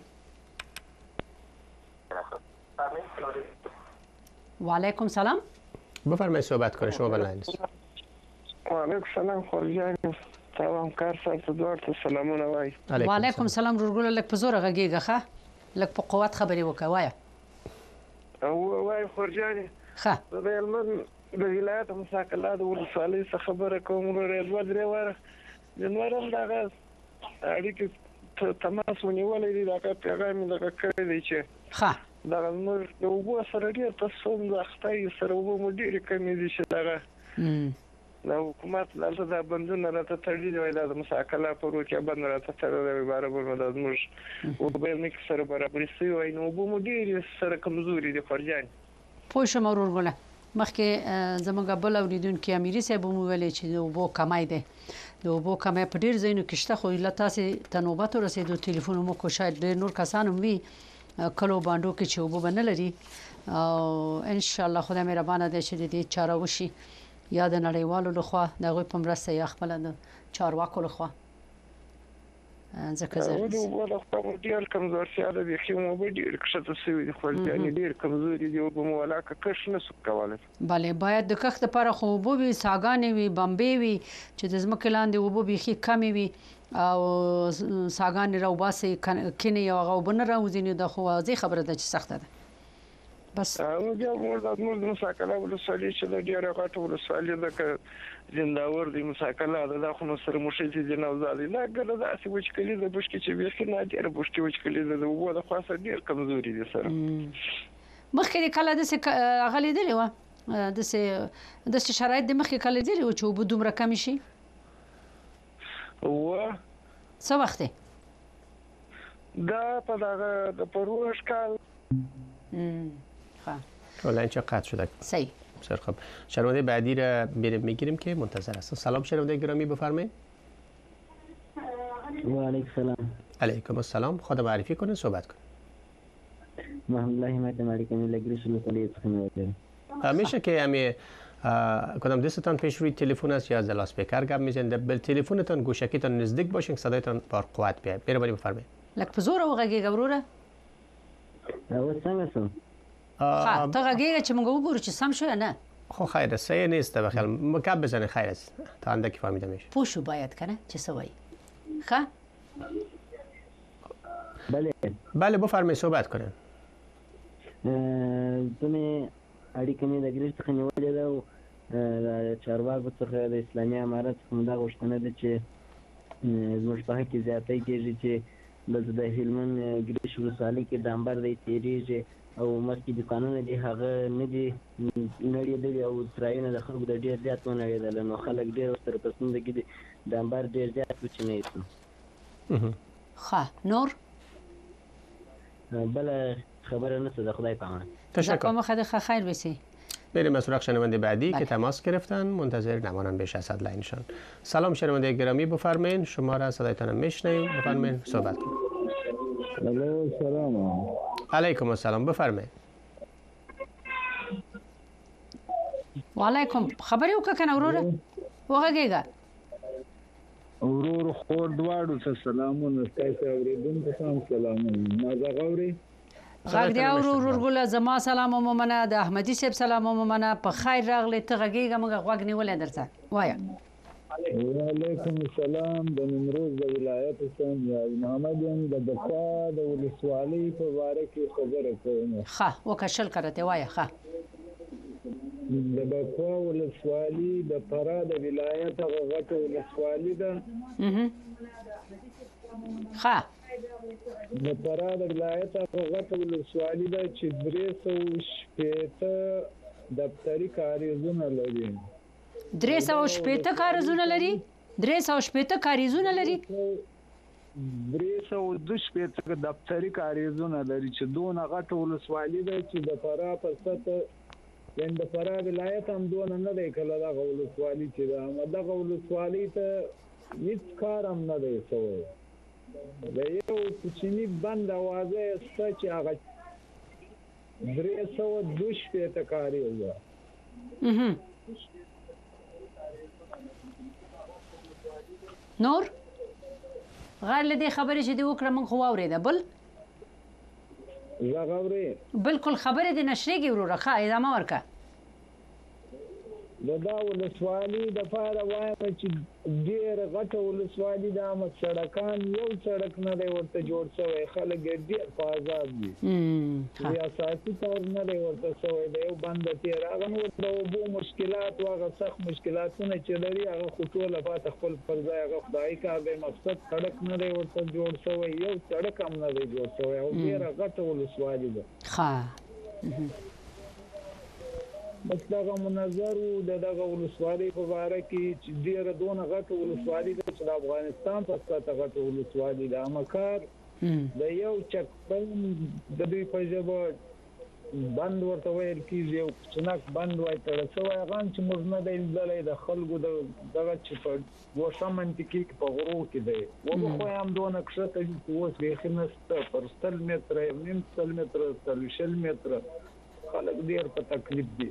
و علیکم سلام بفرمایید صحبت کنید شما بلند است و علیکم سلام خالجان تمام کار سره دوار ته سلامونه وای و علیکم سلام رورګل لک په زور غږیږه ښه لک په قوت خبري وکوایا او وای خالجان ښه د علم د ولایت مساکله د ولسوالۍ څخه خبره کوم ورې دوه درې واره جنورم دغه اړیکې تماس ونیولې دي دا پیغام دغه کړی دی چې ښه دا نور یو وو سره ډیر تاسو د اختای سره وو مو ډیر کمی دي چې دغه د حکومت لته د بندونه راته تړلې وای د مساکله پرو کې بند راته تړلې وای برابر د موږ او به موږ سره برابر سي وای نو وو مو ډیر سره کمزوري دي فرجان پوه شم ورورګل مخکې زمونږ بل اوریدونکو اميري صاحب مو ویلې چې د وبو کمای دی د وبو کمای په ډیر ځایونو کې شته خو لته تاسو ته نوبت ورسېدو ټلیفون مو کو شاید ډیر نور کسان هم وي کلو باندې کې چې وبو بنل لري او ان شاء الله خدای مهربانه دی چې دې چاره وشي یا د نړیوالو لخوا دغه په مرسته یا خپل د چارواکو لخوا ځکه زه نو ولا خو ډیر کمزورتیا ده د خیمو به ډیر کښته سوي دي خو یعنی ډیر کمزوري دي او په مولاکه کښ نه سو کوله bale باید د کښت لپاره خو وبو وي ساګانې وي بمبي وي چې د ځمکې لاندې وبو بيخي کمی وي او ساګانې راوباسي کینه یو غوبنه راوځي د خو واضح خبره ده چې سخته ده بس او بیا موږ د موږ مساکله ولسوالۍ چې د ډیره غټه ولسوالۍ د زنداور د مساکله د خو سره مشې دي نو زادي لا ګل د اسی وچ کلی د بشکی چې بیا نه ډیره بشکی وچ کلی د وو د خاصه ډیر کمزوري دي سره مخکې کله د څه غلي دی و د څه د شرایط د مخکې کله دی او چې وبو دومره کم شي و څه وخت دا په دغه د پروش کال حالا اینجا قطع شده صحیح بسیار خوب شنونده بعدی را میگیریم که منتظر هستن سلام شنونده گرامی بفرمایید و علیکم سلام علیکم السلام خود معرفی کنید صحبت کنید محمد الله حمایت مالک من لگریش لطلیت خدمت میشه که امی کدام دستتان پیش روی تلفن است یا از لاسپیکر گپ میزنید بل تلفنتان گوشکیتان نزدیک باشین صدایتان بار قوت بیاد مهربانی بفرمایید لک پزور او غږی غوروره او څنګه سو ها ته غږی چې موږ وګورو چې سم شو نه خو خیر است سه نیست بخیر مکب بزنه خیر است تا اندکی فهمیده میشه پوشو باید کنه چه سوی ها بله بله بفرمایید صحبت کنین تمه اړیکې مې د ګریس څخه نیولې ده او چارواکو څخه د اسلامي امارت څخه دا غوښتنه ده چې زموږ په حق کې زیاتې کېږي چې د هلمند ګریس ولسوالۍ کې د امبر دی تیریږي او مخکې دوکانونه دي هغه نه دي نړېدلي او څرايونه د خلکو د ډېر زیات ونړېدل نو خلک ډېر ورسره په ستونزه کې دي د امبر ډېر زیات کوچنی شو ښه نور بله خبره نشته د خدای په امان تشکر خدا خیر بسی بریم از سراغ شنونده بعدی که تماس گرفتن منتظر نمانن بیش از حد لاینشان سلام شنونده گرامی بفرمایید شما را صدایتان میشنویم بفرمایید صحبت کنید سلام علیکم السلام بفرمایید و علیکم خبری وکړه کنه وروره وغږیږه ورور خور دواړو ته سلامونه ستاسو اوریدونکو ته هم سلامونه ما زه غوړي غږ دی اورو ورګله زما سلام ومنه د احمدي صاحب سلام ومنه په خیر راغلی ته غږیږه موږ غوږ نیولې درته وایا وعلیکم السلام د نیمروز د ولایت سم یا محمد د بکوا د ولسوالۍ په باره کې خبره کوم ښه وکشل کرته وایا ښه د بکوا ولسوالۍ د فراه د ولایت غټه ولسوالۍ ده ښه د فراه د ولایت غټه ولسوالۍ ده چې درې سوه شپېته دفتري کاریزونه لري درې سوه شپېته کاریزونه لري درې سوه شپېته کاریزونه لري درې سوه دوه شپېته دفتري کاریزونه لري چې دونه غټه ولسوالۍ ده چې د فراه په سطح یعنې د فراه ولایت هم دونه نه دی کله دغه ولسوالۍ چې ده دغه ولسوالۍ ته هېڅ کار هم نه دی شوی د یو کوچني بند اوازه یې شته چې هغه درې سوه دوه شپېته کاریز ده نور غیر له دې خبرې چې دې وکړه موږ خو واورېده بل زه غورې بالکل خبرې دې نشرېږي وروره ښه ادامه ورکړه د دا ولسوالۍ دپاره وایم چې ډېره غټه ولسوالۍ ده اما سړکان یو سړک نه دی ورته جوړ شوی خلک یې ډېر په عذاب دي ریاستي طور نه دی ورته شوی د یو بنده تېر هغه نور د اوبو مشکلات او هغه سخت مشکلاتونه چې لري هغه خو ټوله پاته خپل پر ځای هغه خدایي کار دی مقصد سړک نه دی ورته جوړ شوی یو سړک هم نه دی جوړ شوی او ډېره غټه ولسوالۍ ده ښه بس دغه منظر و د دغه ولسوالۍ په باره کې چې ډېره دونه غټه ولسوالۍ ده چې د افغانستان په سطحه غټه ولسوالۍ ده اما کار د یو چک پاین د دوی په ژبه بند ورته ویل کېږي یو کوچنک بند وایي تړل شوی هغه هم چې موږ نه دی لیدلی د خلکو د دغه چې په ګوښه منطقې کې په غرو کې دی اوبه خو یې هم دونه کښته دي چې اوس بیخي نشته پر سل متره یو نیم سل متره څلوېښت شل متره خلک ډېر په تکلیف دي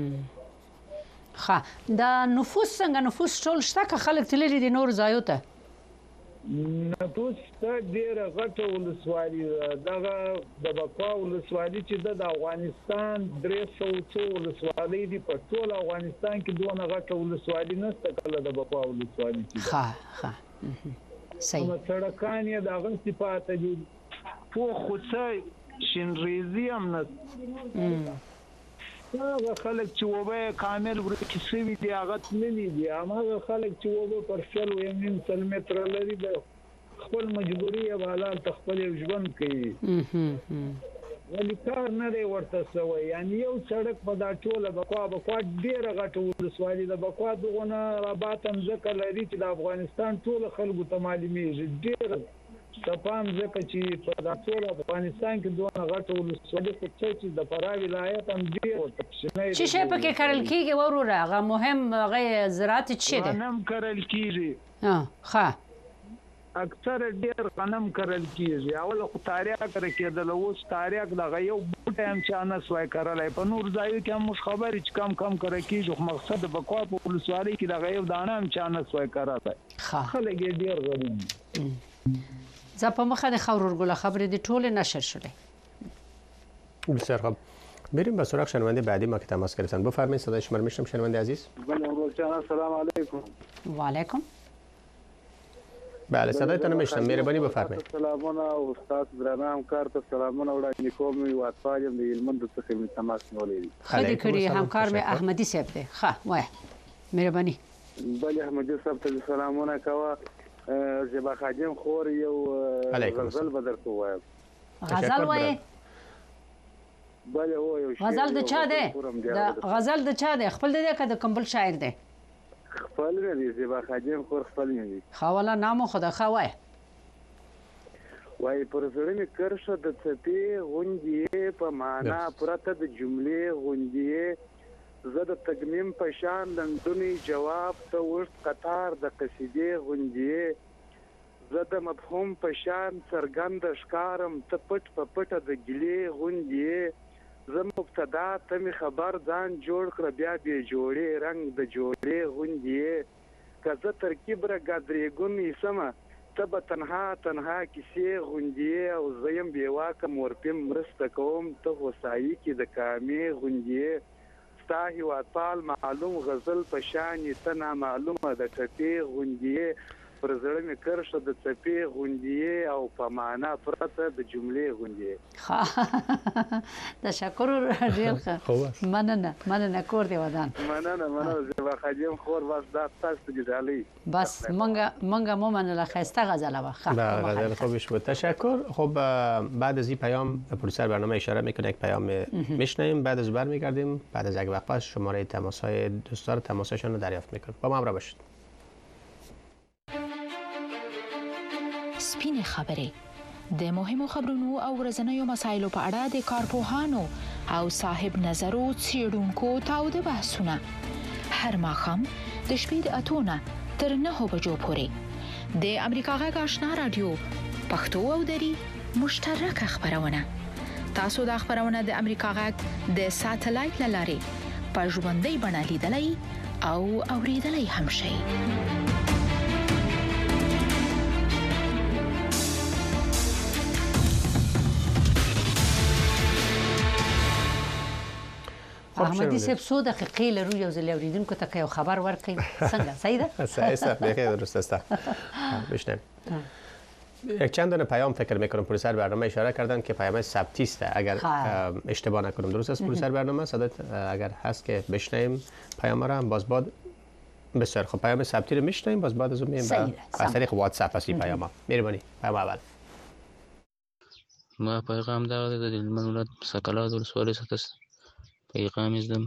ښه دا نفوس څنګه نفوس ټول شته که خلک تللي دي نور ځایو ته نفوس شته ډېره غټه ولسوالي ده دغه د بکوا ولسوالي چې ده د افغانستان درې سوه څو ولسوالۍ دي په ټول افغانستان کې دونه غټه ولسوالي نشته کله د بکوا ولسوالي چې ده ښه ښه صحیح سړکان یې د هغسې پاته دي پوخ خو څه شینریزي هم نه هغه خلک چې اوبه یې کامل ورکې شوي دي هغه تللي دي هماغه خلک چې اوبه پر شل و یم نیم سل متره لري د خپل مجبوري یې هلته خپل یو ژوند کوي ولې کار نه دی ورته شوی یعنې یو سړک په دا ټوله بکوا بکوا ډېره غټه ولسوالي د بکوا دغونه آباد هم ځکه لري چې د افغانستان ټولو خلکو ته معلومېږي ډېره سپام ځکه چې په دا ټول افغانستان کې دونه غټه ولسوالي خو څه چې د فراه ولایت هم ډېر ورته کوچنی دی څه شی پکې کرل کېږي وروره هغه مهم هغه زراعت څه دی غنم کرل کېږي ښه اکثره ډېر غنم کرل کېږي اوله خو تاریاک کرل کېدل اوس تاریاک دغه یو بوټی هم چا نه سوی کرلی په نور ځایو کې هم موږ خبرې چې کم کم کرل کېږي خو مقصد د بکوا په ولسوالۍ کې دغه یو دانه هم چا نه سوی کرلی خلک یې ډېر غریب دي زه په مخه د خور ورگله خبری دی طول نشر شده. بسیار خوب. بریم به سراغ شنونده بعدی ما که تماس گرفتن. بفرمایید صدای شما رو میشنم شنونده عزیز. سلام علیکم. و علیکم. بله صدایتان میشنم مهربانی بفرمایید. سلامونه استاد درانه همکار ته سلامونه وړاندې کوم یو اطفال د هلمند څخه می تماس نیولې. خدای کړی همکار می احمدی صاحب دی. ښه وای. مهربانی. بله احمدی صاحب ته سلامونه کوه. زبا خادم خور یو غزل بدر تو وایم. غزل وای. بله و یو غزل د چا دی؟ د غزل د چا دی؟ خپل دی که د کوم بل شاعر دی؟ خپل نه دی زبا خادم خور خپل نه دی. ښه والا نام خو د ښه وای. وای پر زړه مې کرښه د څپې غوندې په معنا پرته د جملې غوندې زه د تګمیم په شان لندونی جواب ته اوږد قطار د قصیدې غوندې زه د مفهوم په شان څرګنده ښکارم ته پټ په پټه د ګیلې غوندې زه مبتدا ته مې خبر ځان جوړ کړه بیا بې جوړې رنګ د جوړې غوندې که زه ترکیب را ګادرېګون نیسمه ته به تنها تنها کیسې غونډې او زه یم بېواکه مورفیم مرسته کوم ته هوسایي کې د کامې غونډې ستا هېوادپال معلوم غزل په شانې ته نامعلومه د ټپې غونډې پر زړه مې کرښه د څپې غونډې او په معنا پرته د جملې غونډې تشکر ډېر ښه مننه مننه کور دې ودان مننه مننه زیبا خادم خور بس دا تاسو ته جالي بس منګه منګه مو مننه خسته غزل و غزل خوبش بود تشکر. خب بعد از این پیام پروسر برنامه اشاره میکنه یک پیام میشنیم بعد از برمیگردیم بعد از یک وقت پس شماره تماس های دوستان تماسشون رو دریافت میکنیم. با ما همراه باشید. سپینې خبرې د مهمو خبرونو او ورځنیو مسایلو په اړه د کارپوهانو او صاحب نظرو څېړونکو تاوده بحثونه هر ماښام د شپې د اتو نه تر نهو بجو پورې د امریکا غږ آشنا رادیو پښتو او دری مشترکه خبرونه. تاسو د خبرونه د امریکا غږ د ساتلایت لارې په ژوندۍ بڼه لیدلای او اوریدلای هم شئ. احمدی صاحب څو دقیقې لرو یو ځل اوریدونکو ته یو خبر ورکړئ. څنګه صحیح ده؟ صحیح است، بخیر درست است. بشنویم. یک چند دونه پیام فکر میکنم پروسر برنامه اشاره کردن که پیام ثبتی است اگر اشتباه نکنم. درست است پروسر برنامه صدات اگر هست که بشنویم پیام را باز بعد بسیار خوب پیام ثبتی رو میشنویم باز بعد از اون میایم از طریق واتساپ اصلی پیام. مهربانی پیام اول. ما پیغام داده د هلمند ولایت سکلات ولسوالۍ څخه پیغام ازدم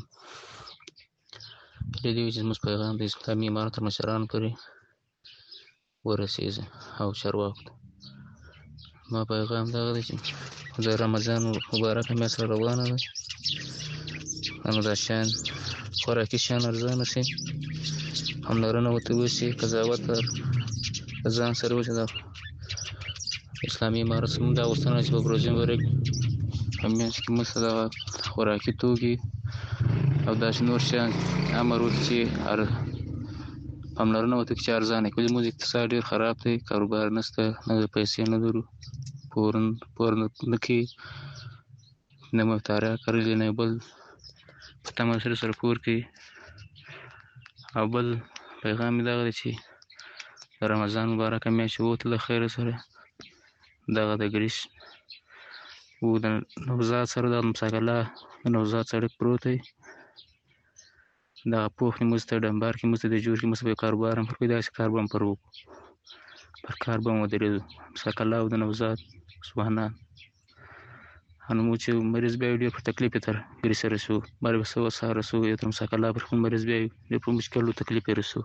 کله دی چې موږ پیغام د اسلامي امارت تر مشرانو پورې ورسیږي او چارواکو ما پیغام دا دی چې د رمضان مبارک میاشت روانه ده نو دا شان خوراکي شان ارزانه شي همدارنه ورته وشي قضاوت ځان سره وشي د اسلامي امارت څخه دا وستنه چې په پروژې ورګ همیش کې مسله خوراکي توکي او داس نور شان امر وکړي چې هر پاملرنه وکړي چې ارزانه کله موږ اقتصاد ډیر خراب دی کاروبار نشته نه پیسې نه درو پورن پورن نکي نه متاره کړل نه بل تمام سره سره پور کې او بل پیغام دا غوړي چې رمضان مبارک میاشت وته له خیر سره دغه د ګریش و د نوزاد سره د مساګله نوزاد سړک پروت دی دا پوخ نیمز ته ډمبار کې مست د جوړ کې مست به کاروبار هم پر داسې کاروبار پر وو پر کاروبار مو درې مساګله او د نوزاد سبحان انو مو چې مریض به ډیر په تکلیف تر ګریس رسو مر به سو سره رسو یو تر مساګله پر مریض به ډیر په مشکل تکلیف رسو.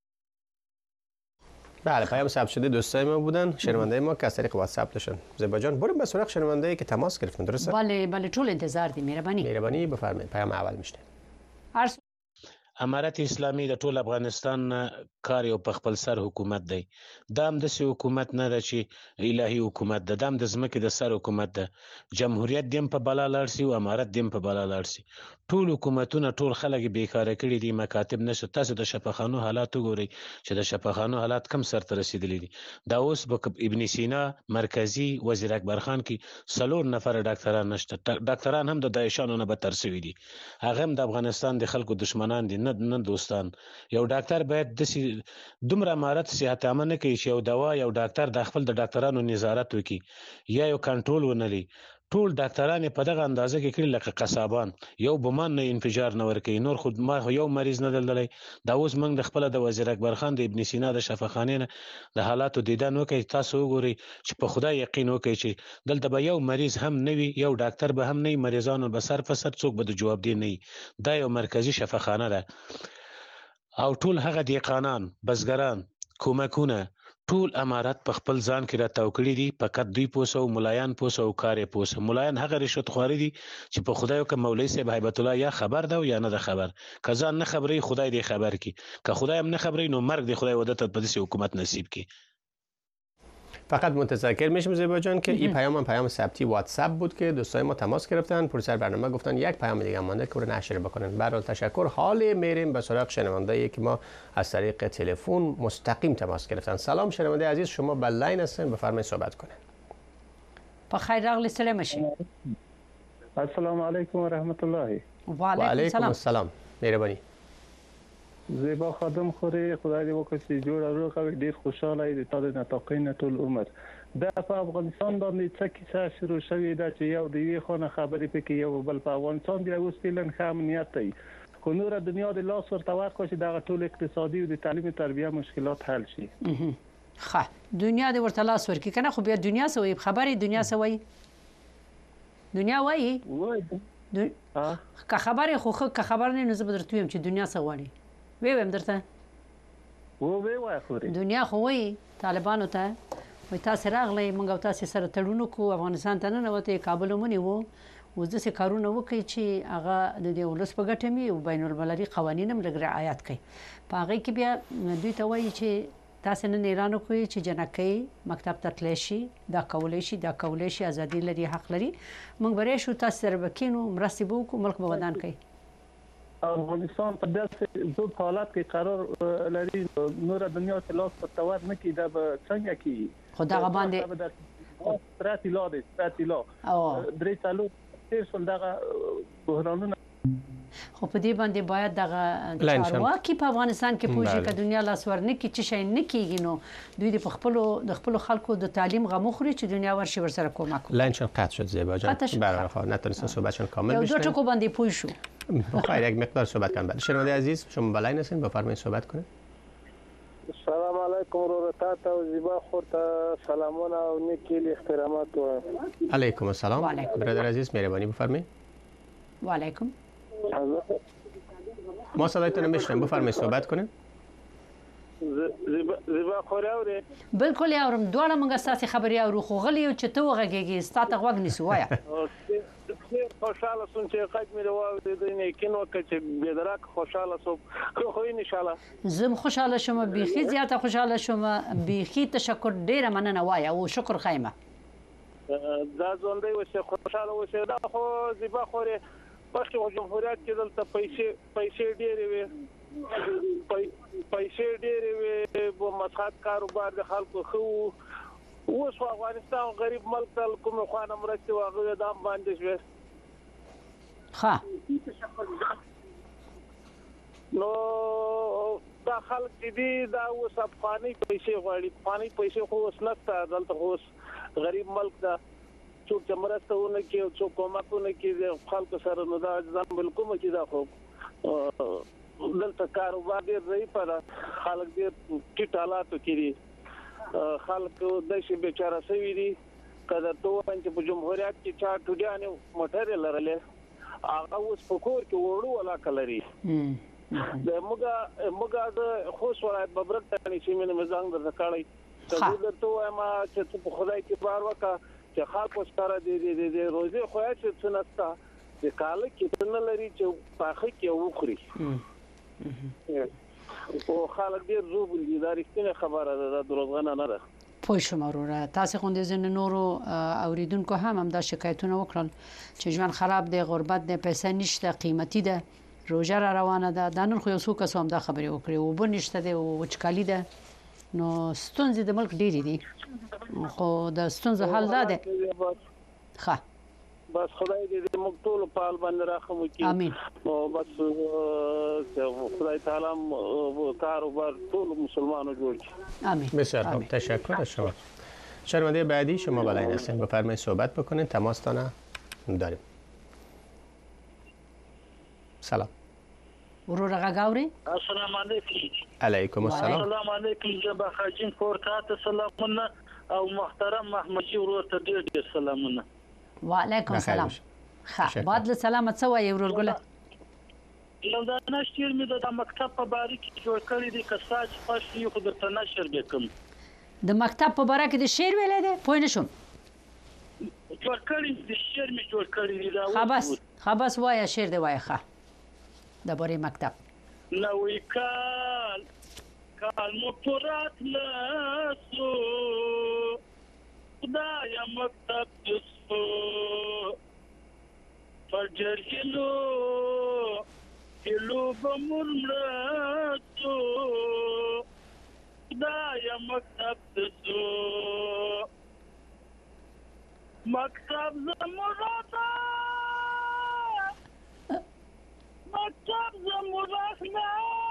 بله پیام ثبت شده دوستای ما بودن شنونده ما که از طریق واتساپ داشتن. زیبا جان بریم به سراغ شنونده که تماس گرفتن درسته؟ بله بله طول انتظار دی. مهربانی مهربانی بفرمایید پیام اول میشته. امارت اسلامي د ټول افغانستان کار یو په خپل سر حکومت دی. دا هم داسې حکومت نه ده چې الهي حکومت ده، دا هم د ځمکې د سر حکومت ده. جمهوریت دې هم په بلا لاړ شي او امارت دې هم په بلا لاړ شي. ټول حکومتونه ټول خلک بیکاره کړي دي، مکاتب نشته. تاسو د شفاخانو حالات وګورئ چې د شفاخانو حالات کم سر ته رسیدلي دي. دا اوس په ابن سینا مرکزی وزیر اکبر خان کې څلور نفر ډاکټران نشته. ډاکټران هم د داعشانو نه بدتر شوي دي. هغه هم د افغانستان د خلکو دشمنان دي نه دوستان. یو ډاکټر باید د دومره مهارت صحت عامه نه کوي چې یو دوا یو ډاکټر د خپل د ډاکټرانو نظارت وکړي یا یو کنټرول ونلي. ټول ډاکټران په دغه اندازه کې کړي لکه قصابان. یو بمان نه انفجار نه ورکوي. نور خود ما یو مریض نه دلدلی. دا اوس موږ د خپله د وزیر اکبر خان د ابن سینا د شفاخانې نه د حالاتو دیدن وکړئ. تاسو وګورئ چې په خدای یقین وکړئ چې دلته به یو مریض هم نه وي، یو ډاکټر به هم نه وي، مریضانو به سر په سر څوک به د جوابدې نه وي. دا یو مرکزي شفاخانه ده او ټول هغه دیقانان بزګران کومکونه ټول امارت په خپل ځان کې راتاو کړي دي. فقط دوی پوسه او ملایان پوسه او کار پوسه. ملایان هغه رشوت خواري دي چې په خدای او که مولوی صاحب هیبت الله یا خبر ده یا نه ده خبر. که ځان نه خبري خدای دې خبر کی، که خدای هم نه خبري نو مرګ دې خدای ودته په دې حکومت نصیب کی. فقط متذکر میشم زیبا جان که این پیام هم پیام ثبتی واتساپ بود که دوستای ما تماس گرفتن پروسر برنامه گفتن یک پیام دیگه مونده که رو نشر بکنن. برای تشکر. حال میریم به سراغ شنونده که ما از طریق تلفن مستقیم تماس گرفتن. سلام شنونده عزیز، شما به لاین هستین، بفرمایید صحبت کنید. بخیر راغلی سلام باشین. السلام علیکم و رحمت الله. و علیکم السلام. مهربانی. زیبا خادم خوري خدای دې وکړي چې جوړ او روغ ډیر خوشاله دي تاسو نه تاقین ټول عمر دا په افغانستان باندې څه کیسه شروع شوې ده چې یو د وی خونه خبرې پکې یو بل په افغانستان دی اوس فعلا ښه امنیت دی خو نور دنیا د لاس ورته ورکړي چې دا ټول اقتصادي او د تعلیم او تربیه مشکلات حل شي. ښه دنیا د ورته لاس ورکړي کنه خو بیا دنیا سوې خبرې دنیا سوې دنیا وایي وای ها که خبرې خو که خبر نه نو زه به درته وایم چې دنیا سوالي وی ویم درته و وی وای خوري دنیا خو وی طالبانو ته وای تاسو راغلی موږ او تاسو سره تړونو کو افغانستان ته نه وته کابل مونږ وو وزه سه کارونه وکړي چې هغه د ولس په ګټه می او بین المللي قوانین هم لګره آیات کوي په هغه کې بیا دوی ته وایي چې تاسو نه اعلان کوي چې جنکۍ مکتب ته تللی شي دا کولای شي دا کولای شي ازادي لري حق لري موږ برې شو تاسو سره بکینو مرستې بو کو ملک به ودان کوي. افغانستان په داسې زوړ حالت کې قرار لري نور دنیا ته لاس په تور نه کی دا څنګه کی خدا باندې ستراتي لا دي ستراتي لا درې څلور تیر څل دغه بحرانونه خو په دې باندې باید دغه چارواکي په افغانستان کې پوجي ک دنیا لاس ورنه کی چې شي نه کیږي نو دوی د خپل د خپل خلکو د تعلیم غمخوري چې دنیا ورشي ورسره کومک کوي. لاینشون قطع شد زیبا جان برای خود نتونستن صحبتشون کامل بشه. دو تا کو باندې پوي شو. بخیر یک مقدار صحبت کنم. شنونده عزیز شما بلاین هستین بفرمایید صحبت کنید. السلام علیکم ورحمت الله و زیبا خورتا سلامونه او نیکی احترامات و علیکم السلام برادر عزیز مهربانی بفرمایید. و علیکم ما صدایتون میشنم بفرمایید صحبت کنید. زیبا خوري اوري بالکل اورم دواړه موږ ستاسو خبري اورو خو غلی او چې ته وغږیږي ستاسو غوږ نیسو وایا خوشاله سون چې قد مې راو د نه کینو چې بدراک خوشاله سو خو ان شاء الله زم خوشاله شوم بيخي زیاته خوشاله شوم بيخي تشکر ډیره مننه وایا او شکر خیمه دا ځوندې وشه خوشاله وشه دا خو زیبا خوري پښتو جمهوریت کې دلته پیسې پیسې ډېرې وي پیسې ډېرې وي په مسخات کاروبار د خلکو خو اوس افغانستان غریب ملک تل کوم خوانه مرستې واغوي دام باندې شوي ها نو دا خلک دې دا اوس افغاني پیسې غواړي افغاني پیسې خو اوس نشته دلته اوس غریب ملک دا څوک چې مرستهونه کوي څوک کومکونه کوي خلکو سره نو دا ځان بالکل چې دا خو دلته کاروبار ډېر ضعیف ده خلک ډېر ټیټ حالاتو کې دي خلک د شي بیچاره سوي دي کله ته چې په جمهوریت کې چا ټوډیانه موټر لرلې هغه اوس په کور کې وړو ولا کلري د موږ موږ د خوش ولایت ببرک ته چې مې مزنګ د زکړی ته درته ما چې په خدای کې بار وکا چې خلکو سره د د روزي خو چې څنستا د کال کې څنګه لري چې پاخه کې وخوري او خلک ډیر زوبل دي دا رښتینه خبره ده دا دروغ نه ده. پوه شوم وروره تاسو خوندې زنه نورو اوریدونکو هم هم دا شکایتونه وکړل چې ژوند خراب دی غربت دی پیسې نشته قیمتي ده روزه را روانه ده دا نن خو یو څو کس هم دا خبرې وکړي او به نشته دی او وچکالي ده نو ستونزې د ملک ډېرې دي خو د ستونزو حل دا دی ښه بس خدای دې موږ ټول په حال باندې راخم وکړي امين او بس خدای تعالی کاروبار ټول مسلمانانو جوړ کړي امين. بسیار خوب تشکر از شما. شنونده بعدی شما بلاین هستین بفرمایید صحبت بکنید تماستان داریم. سلام ورور غاوري السلام علیکم. علیکم السلام. السلام علیکم جبا خاجین کورته سلامونه او محترم محمدي ورور ته ډېر ډېر سلامونه. وعلیکم السلام. ښه بعد له سلامت سو وای ورور ګله یو دا نشټیر می د مکتب په باره کې جوړ کړی دی که ساج پښ یو خو درته نشر وکم د مکتب په باره کې د شعر ویلې ده پوه نه شم جوړ کړی د شعر می جوړ کړی دی دا خبس خبس وای شعر دی وای ښه د بوري مکتب نو کال کال مو پرات لاسو خدای مکتب دسو فجر هلو هلو بمرمرتو خدای مکتب دسو مکتب زمراتا مکتب زمراتا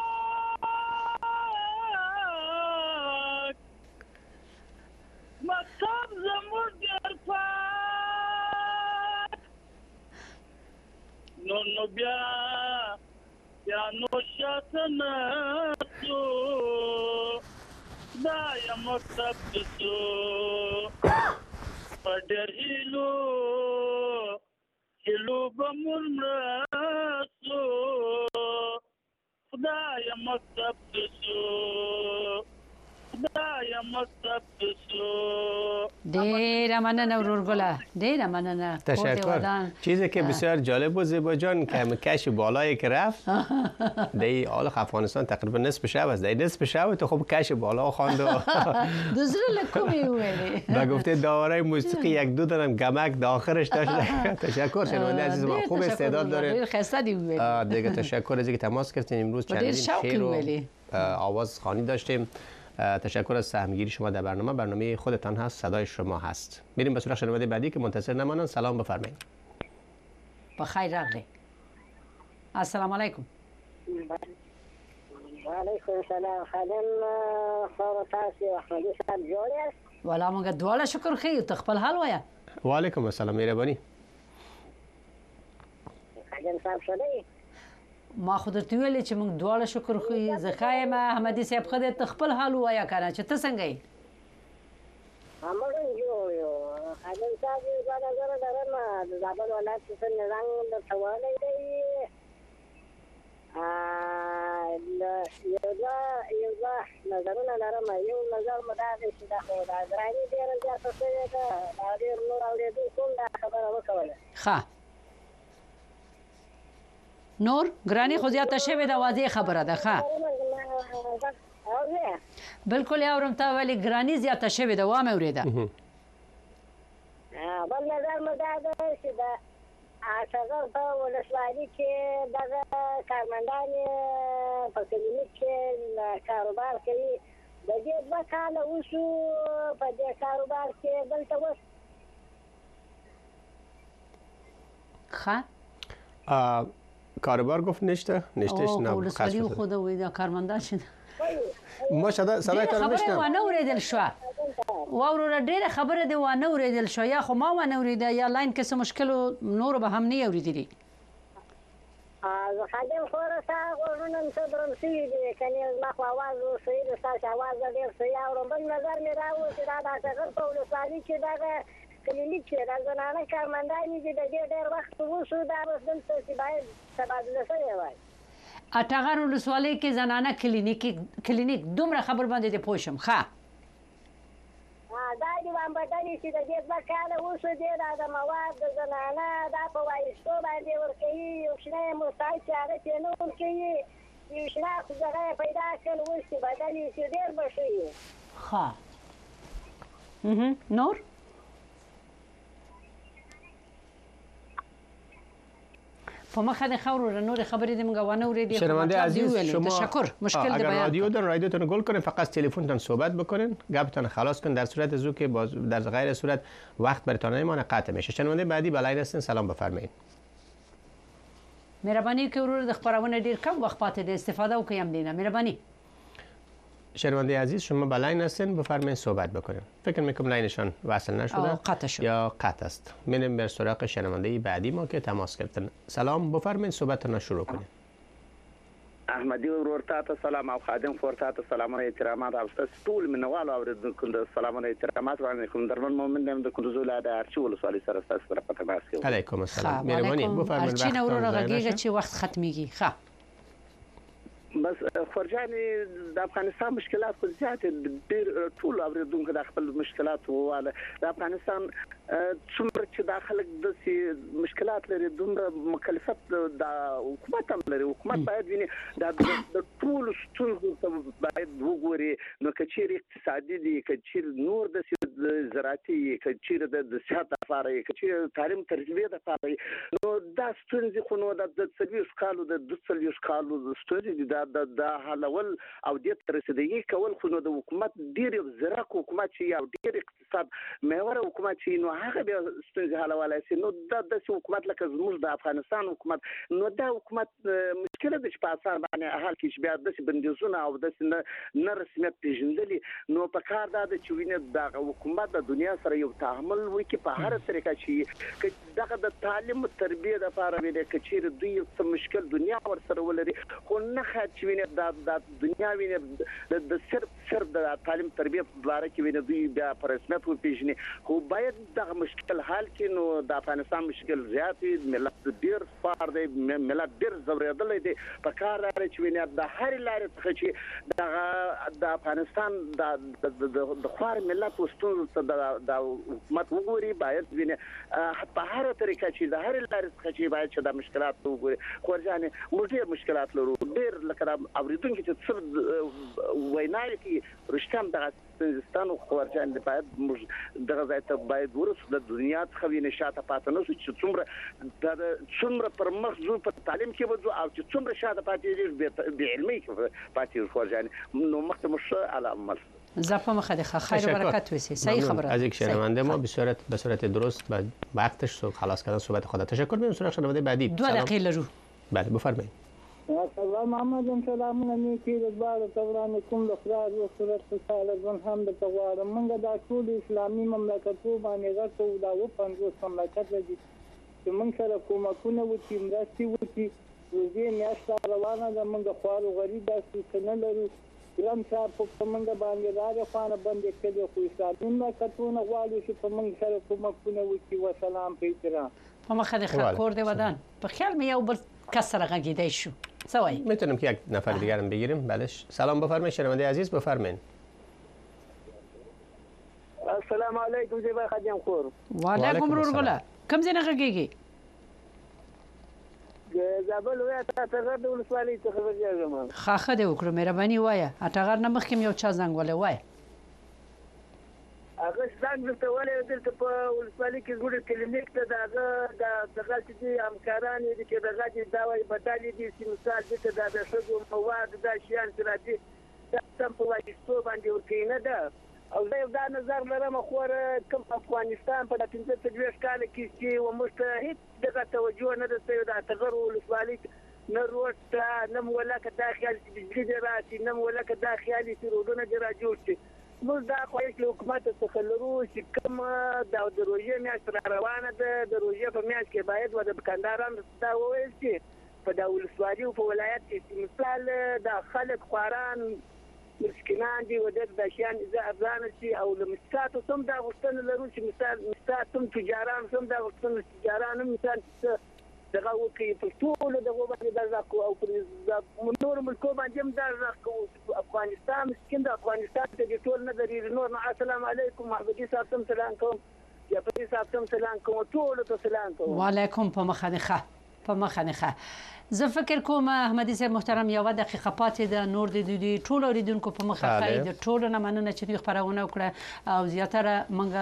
مکتب زمور در پاک نو نو بیا بیا نو شاتناتو دایا مکتب دسو پدر هیلو هیلو بمرمرسو خدایا مکتب دسو خدایا مکتب دسو ډیره مننه ورور ګله ډیره مننه تشکر. چیزی که بسیار جالب بود زیبا جان که کش بالایی که رفت دی آل افغانستان تقریبا نصف شب است دی نصف شب تو خب کش بالا خواند و دوزر لکومی ویلی و گفته داوره موسیقی یک دو دارم گمک داخلش داشت. تشکر شنونده عزیز ما خوب استعداد داره خسته دی ویلی دیگه تشکر از اینکه تماس گرفتین. امروز چندین شعر و آواز خوانی داشتیم. تشکر از سهمگیری شما در برنامه. برنامه خودتان هست، صدای شما هست. میریم به سراغ شنونده بعدی که منتظر نمانند. سلام بفرمایید. بخیر راغلی. السلام علیکم. و علیکم السلام. خادم خو تاسو احمدی صاحب جوړ یاست؟ والا موږ دواړه شکر خو ته خپل حال وایه. وعلیکم السلام مهرباني. خادم صاحب شدی؟ ما خو درته ویلې چې موږ دواړه شکر خو زه ښه یم. احمدي صاحب ښه دی، ته خپل حال ووایه که نه چې ته څنګه یې؟ موږ هم جوړ یو. خادم صاحب یوه نظر لرم د زابل ولایت څه نظام درته ویلی دی. یو دوه یو دوه نظرونه لرم. یو نظر مو دا دی چې دا خو دا ګراني ډېره زیاته شوې ده. دا ډېر نور اورېدونکو هم دا خبره وکوله. ښه نور ګرانی خو زیاته شوې ده، واضح خبره ده. ښه بالکل اورم ته ویلې ګرانی زیاته شوې ده، وامې اورېده. بل نظر مو دا ده چې د اشغال په ولسوالي کې دغه کارمندان په کلینیک کې کاروبار کوي. د دې دوه کاله وشو په دې کاروبار کې دلته اوس ښه کاروبار گفت نشته نشتش نه ولسوالی خود ویدا کارمندان شد. ما صدا صدای تو خبره نشتم. و نه اوریدل شو. و اورور ډیره خبره دی و نه اوریدل شو، یا خو ما و نه اوریده یا لاین کې څه مشکل نور به هم نه اوریدلی. زه خادم خور سره غوږونه څه درم شوي دي، کني زما خو اواز صحیح دی، ستاسو اواز ډېر صحیح اورم. بل نظر مې راووت چې دا د اشغال په ولسوالي کې دغه کلینیک چې د زنانه کارمندانې دي د دې ډېر وخت وشو، دا اوس دلته چې باید تبادله شوی وای. اټغر ولسوالۍ کې زنانه کلینیک کلینیک دومره خبر باندې دی پوه شم. ښه دا دې وانبدلې چې د دې دوه کاله وشو دی، دا د مواد د زنانه دا په وایستو باندې ورکوي. یو شنه مساعد چې هغه پرې نه ورکوي، یو شنه خو دغه یې پیدا کړل اوس چې بدلې چې ډېر به ښه وي. ښه نور په مخه د خبرو نور خبرې د موږ ونه ورېدې. شنونده عزیز شما تشکر مشکل اگر بیان رادیو دارن رادیوتون گل کنین، فقط تلفنتون صحبت بکنین، گپتون خلاص کن. در صورت زو که باز در غیر صورت وقت برتون نمیمونه قطع میشه. شنونده بعدی بلای هستین. سلام بفرمایید. مهرباني که ورور د خبرونه ډیر کم وخت پاتې دی، استفاده وکړم دینه. مهرباني شنونده عزیز شما با لاین هستین، بفرمایید صحبت بکنین. فکر میکنم لاینشان وصل نشده قطع شد یا قطع است. میریم به سراغ شنونده بعدی ما که تماس گرفتن. سلام بفرمایید صحبتتون شروع کنید. احمدی ورور ته سلام او خادم فور ته سلام او احترامات او ټول منوال او د سلام او احترامات باندې کوم درمن مومن د کنزولا د ارچي ولسوالۍ سره تاسو سره په تماس کې. علیکم السلام. مهرباني بفرمایید. ارچي نور راګیږي چې وخت ختميږي. ښه بس خورجان د افغانستان مشکلات خو زیات ډیر ټول اوریدونکو د خپل مشکلات واله د افغانستان څومره چې داخله د مشکلات لري دومره مکلفت د حکومت هم لري حکومت باید ویني د ټول ستونزو ته باید وګوري نو کچیر اقتصادي دي کچیر نور د زراعتي کچیر د صحت لپاره کچیر تعلیم تربیه لپاره نو دا ستونزې خو نو د سرویس کالو د دوه کالو ستونزې دي د د حلول او د رسیدګي کول خو نو د حکومت ډیر زراق حکومت چې یو ډیر اقتصاد محور حکومت چې نو هغه به ستونزې حلولای شي نو د د حکومت لکه زموږ د افغانستان حکومت نو د حکومت مشکله د شپاسان باندې حل کې بیا د بندیزونه او د نه رسمیت پیژندلي نو په کار دا د چوینه د حکومت د دنیا سره یو تعامل وکي په هر طریقه چې دغه د تعلیم تربیه د لپاره ویل کچیر دوی څه مشکل دنیا ور سره ولري خو نه چې ویني د دنیا ویني د صرف صرف د تعلیم تربیه په اړه کې ویني دوی بیا پر رسمیت وپیژني خو باید دغه مشکل حل کړي نو د افغانستان مشکل زیات دی ملت ډیر فار دی ملت ډیر زوریدل دی په کار لري چې ویني د هر لارې څخه چې د د افغانستان د د خوار ملت وستون د حکومت وګوري باید ویني په هر طریقه چې د هر لارې څخه چې باید چې د مشکلات وګوري خورجان موږ ډیر مشکلات لرو ډیر لکه اوریدونکو چې څه وینای کی رښتام د افغانستان خورجان د باید دغه ځای ته باید ورسو د دنیا څخه ویني شاته پاتې نه چې څومره د څومره پر مخ زو په تعلیم کې وځو او چې څومره شاته پاتې دي علمي پاتې خورجان نو مخته مشه علامه زفا مخدخه خیر و برکت وسی صحیح خبره از یک شنونده ما به صورت به صورت درست به وقتش سو خلاص کردن صحبت خود تشکر می‌کنم سراغ شنونده بعدی دو دقیقه لرو بله بفرمایید سلام محمد سلامونه نیکی د بار توران کوم د خلاص او صورت خوشاله ځون هم د تغوار منګه د ټول اسلامي مملکتو باندې غوښتو دا و پنځوس مملکت دي چې موږ سره کومکونه و چې مرستي و چې روزي میاشت روانه ده موږ خوارو غریب داسې نه لرو ګرام صاحب په موږ باندې راځي خانه باندې کړي خو اسلامي مملکتونه غواړي چې په موږ سره کومکونه و چې وسلام په احترام په مخه د خور دی ودان په خیال می یو بل کسر غږیدای شو سوای میتونم که یک نفر دیگر هم بگیریم بلش سلام بفرمایید شنونده عزیز بفرمایید السلام علیکم زیبا خادم خور و علیکم رورغلا کم زینه غږیږي زابل وای ته ته د ولسوالۍ څخه راځم خاخه دې وکړه مهرباني وایه اټغر نه مخکې یو چا زنګ ولې وای هغه څنګه ته ولې دلته په ولسوالۍ کې زموږ کلینیک ته دغه د دغه چې همکاران دي چې دغه چې دا وایي بدالې دي چې مثال دې ته د شګو مواد د شیان چې راځي دا سم په وایستو باندې ورکینه ده او زه دا نظر لرم خو کوم افغانستان په پنځه څلوېښت کال کې چې ومشته هیڅ دغه توجه نه ده شوې د تغیر ولسوالۍ نه روټ نه مولکه داخل بجلی دی راځي نه مولکه داخلي چې رودونه دی راجوړ شي موږ دا خواهش له حکومت څخه لرو چې کوم د روژې میاشت را روانه ده د روژې په میاشت کې باید و د دکاندارانو دا وویل چې په د ولسوالۍ او په ولایت کې مثال د خلک خواران مسکینان دي و د شیان ارزانه شي او له مسکاتو هم دا غوښتنه لرو چې مثال مسکات هم تجاران هم دا غوښتنه تجاران هم مثال دغه وکي په ټول دغه باندې درځو او په نور ملکو باندې هم درځو افغانستان مسکین د افغانستان ته ټول نه دري نور السلام علیکم محمدي صاحب سلام کوم یا په صاحب سلام کوم ټول ته سلام کوم وعلیکم په مخنخه په مخنخه زه فکر کوم احمدي صاحب محترم یو دقیقه پاتې د نور د دوی ټول اوریدونکو په مخه خای د ټول نه مننه چې دوی خبرونه وکړه او زیاتره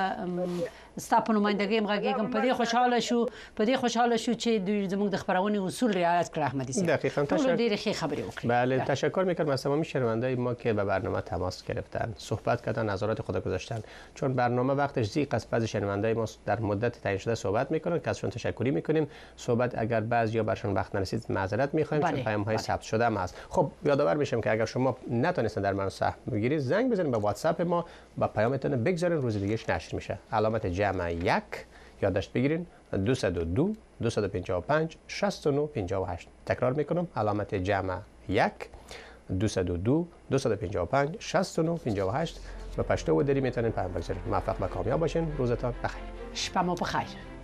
منګه ستاسو نمائندګي مغږیږم په دې خوشاله شو په دې خوشاله شو چې دوی زموږ د خبرونه اصول رعایت کړ احمدي صاحب دقیقاً تشکر ډیره ښه خبرې وکړه بله تشکر میکنم از تمام شنوندای ما که به برنامه تماس گرفتن صحبت کردن نظرات خود گذاشتن چون برنامه وقتش زیق است بعضی شنوندای ما در مدت تعیین شده صحبت میکنن که ازشون تشکری میکنیم صحبت اگر بعضی یا برشون وقت نرسید معذرت میخوایم چون پیام های ثبت شده هم هست خب یادآور میشم که اگر شما نتونستین در من سهم بگیرید زنگ بزنید به واتساپ ما با پیامتون بگذارین روز دیگهش نشر میشه علامت جمع یک یادداشت بگیرین دویست و دو دویست و پنجاه و پنج شصت و نه پنجاه و هشت تکرار میکنم علامت جمع یک دویست و دو دویست و پنجاه و پنج شصت و نه پنجاه و هشت به پشتو و دری میتونین پیام بگذارین موفق و کامیاب باشین روزتان بخیر شب ما بخیر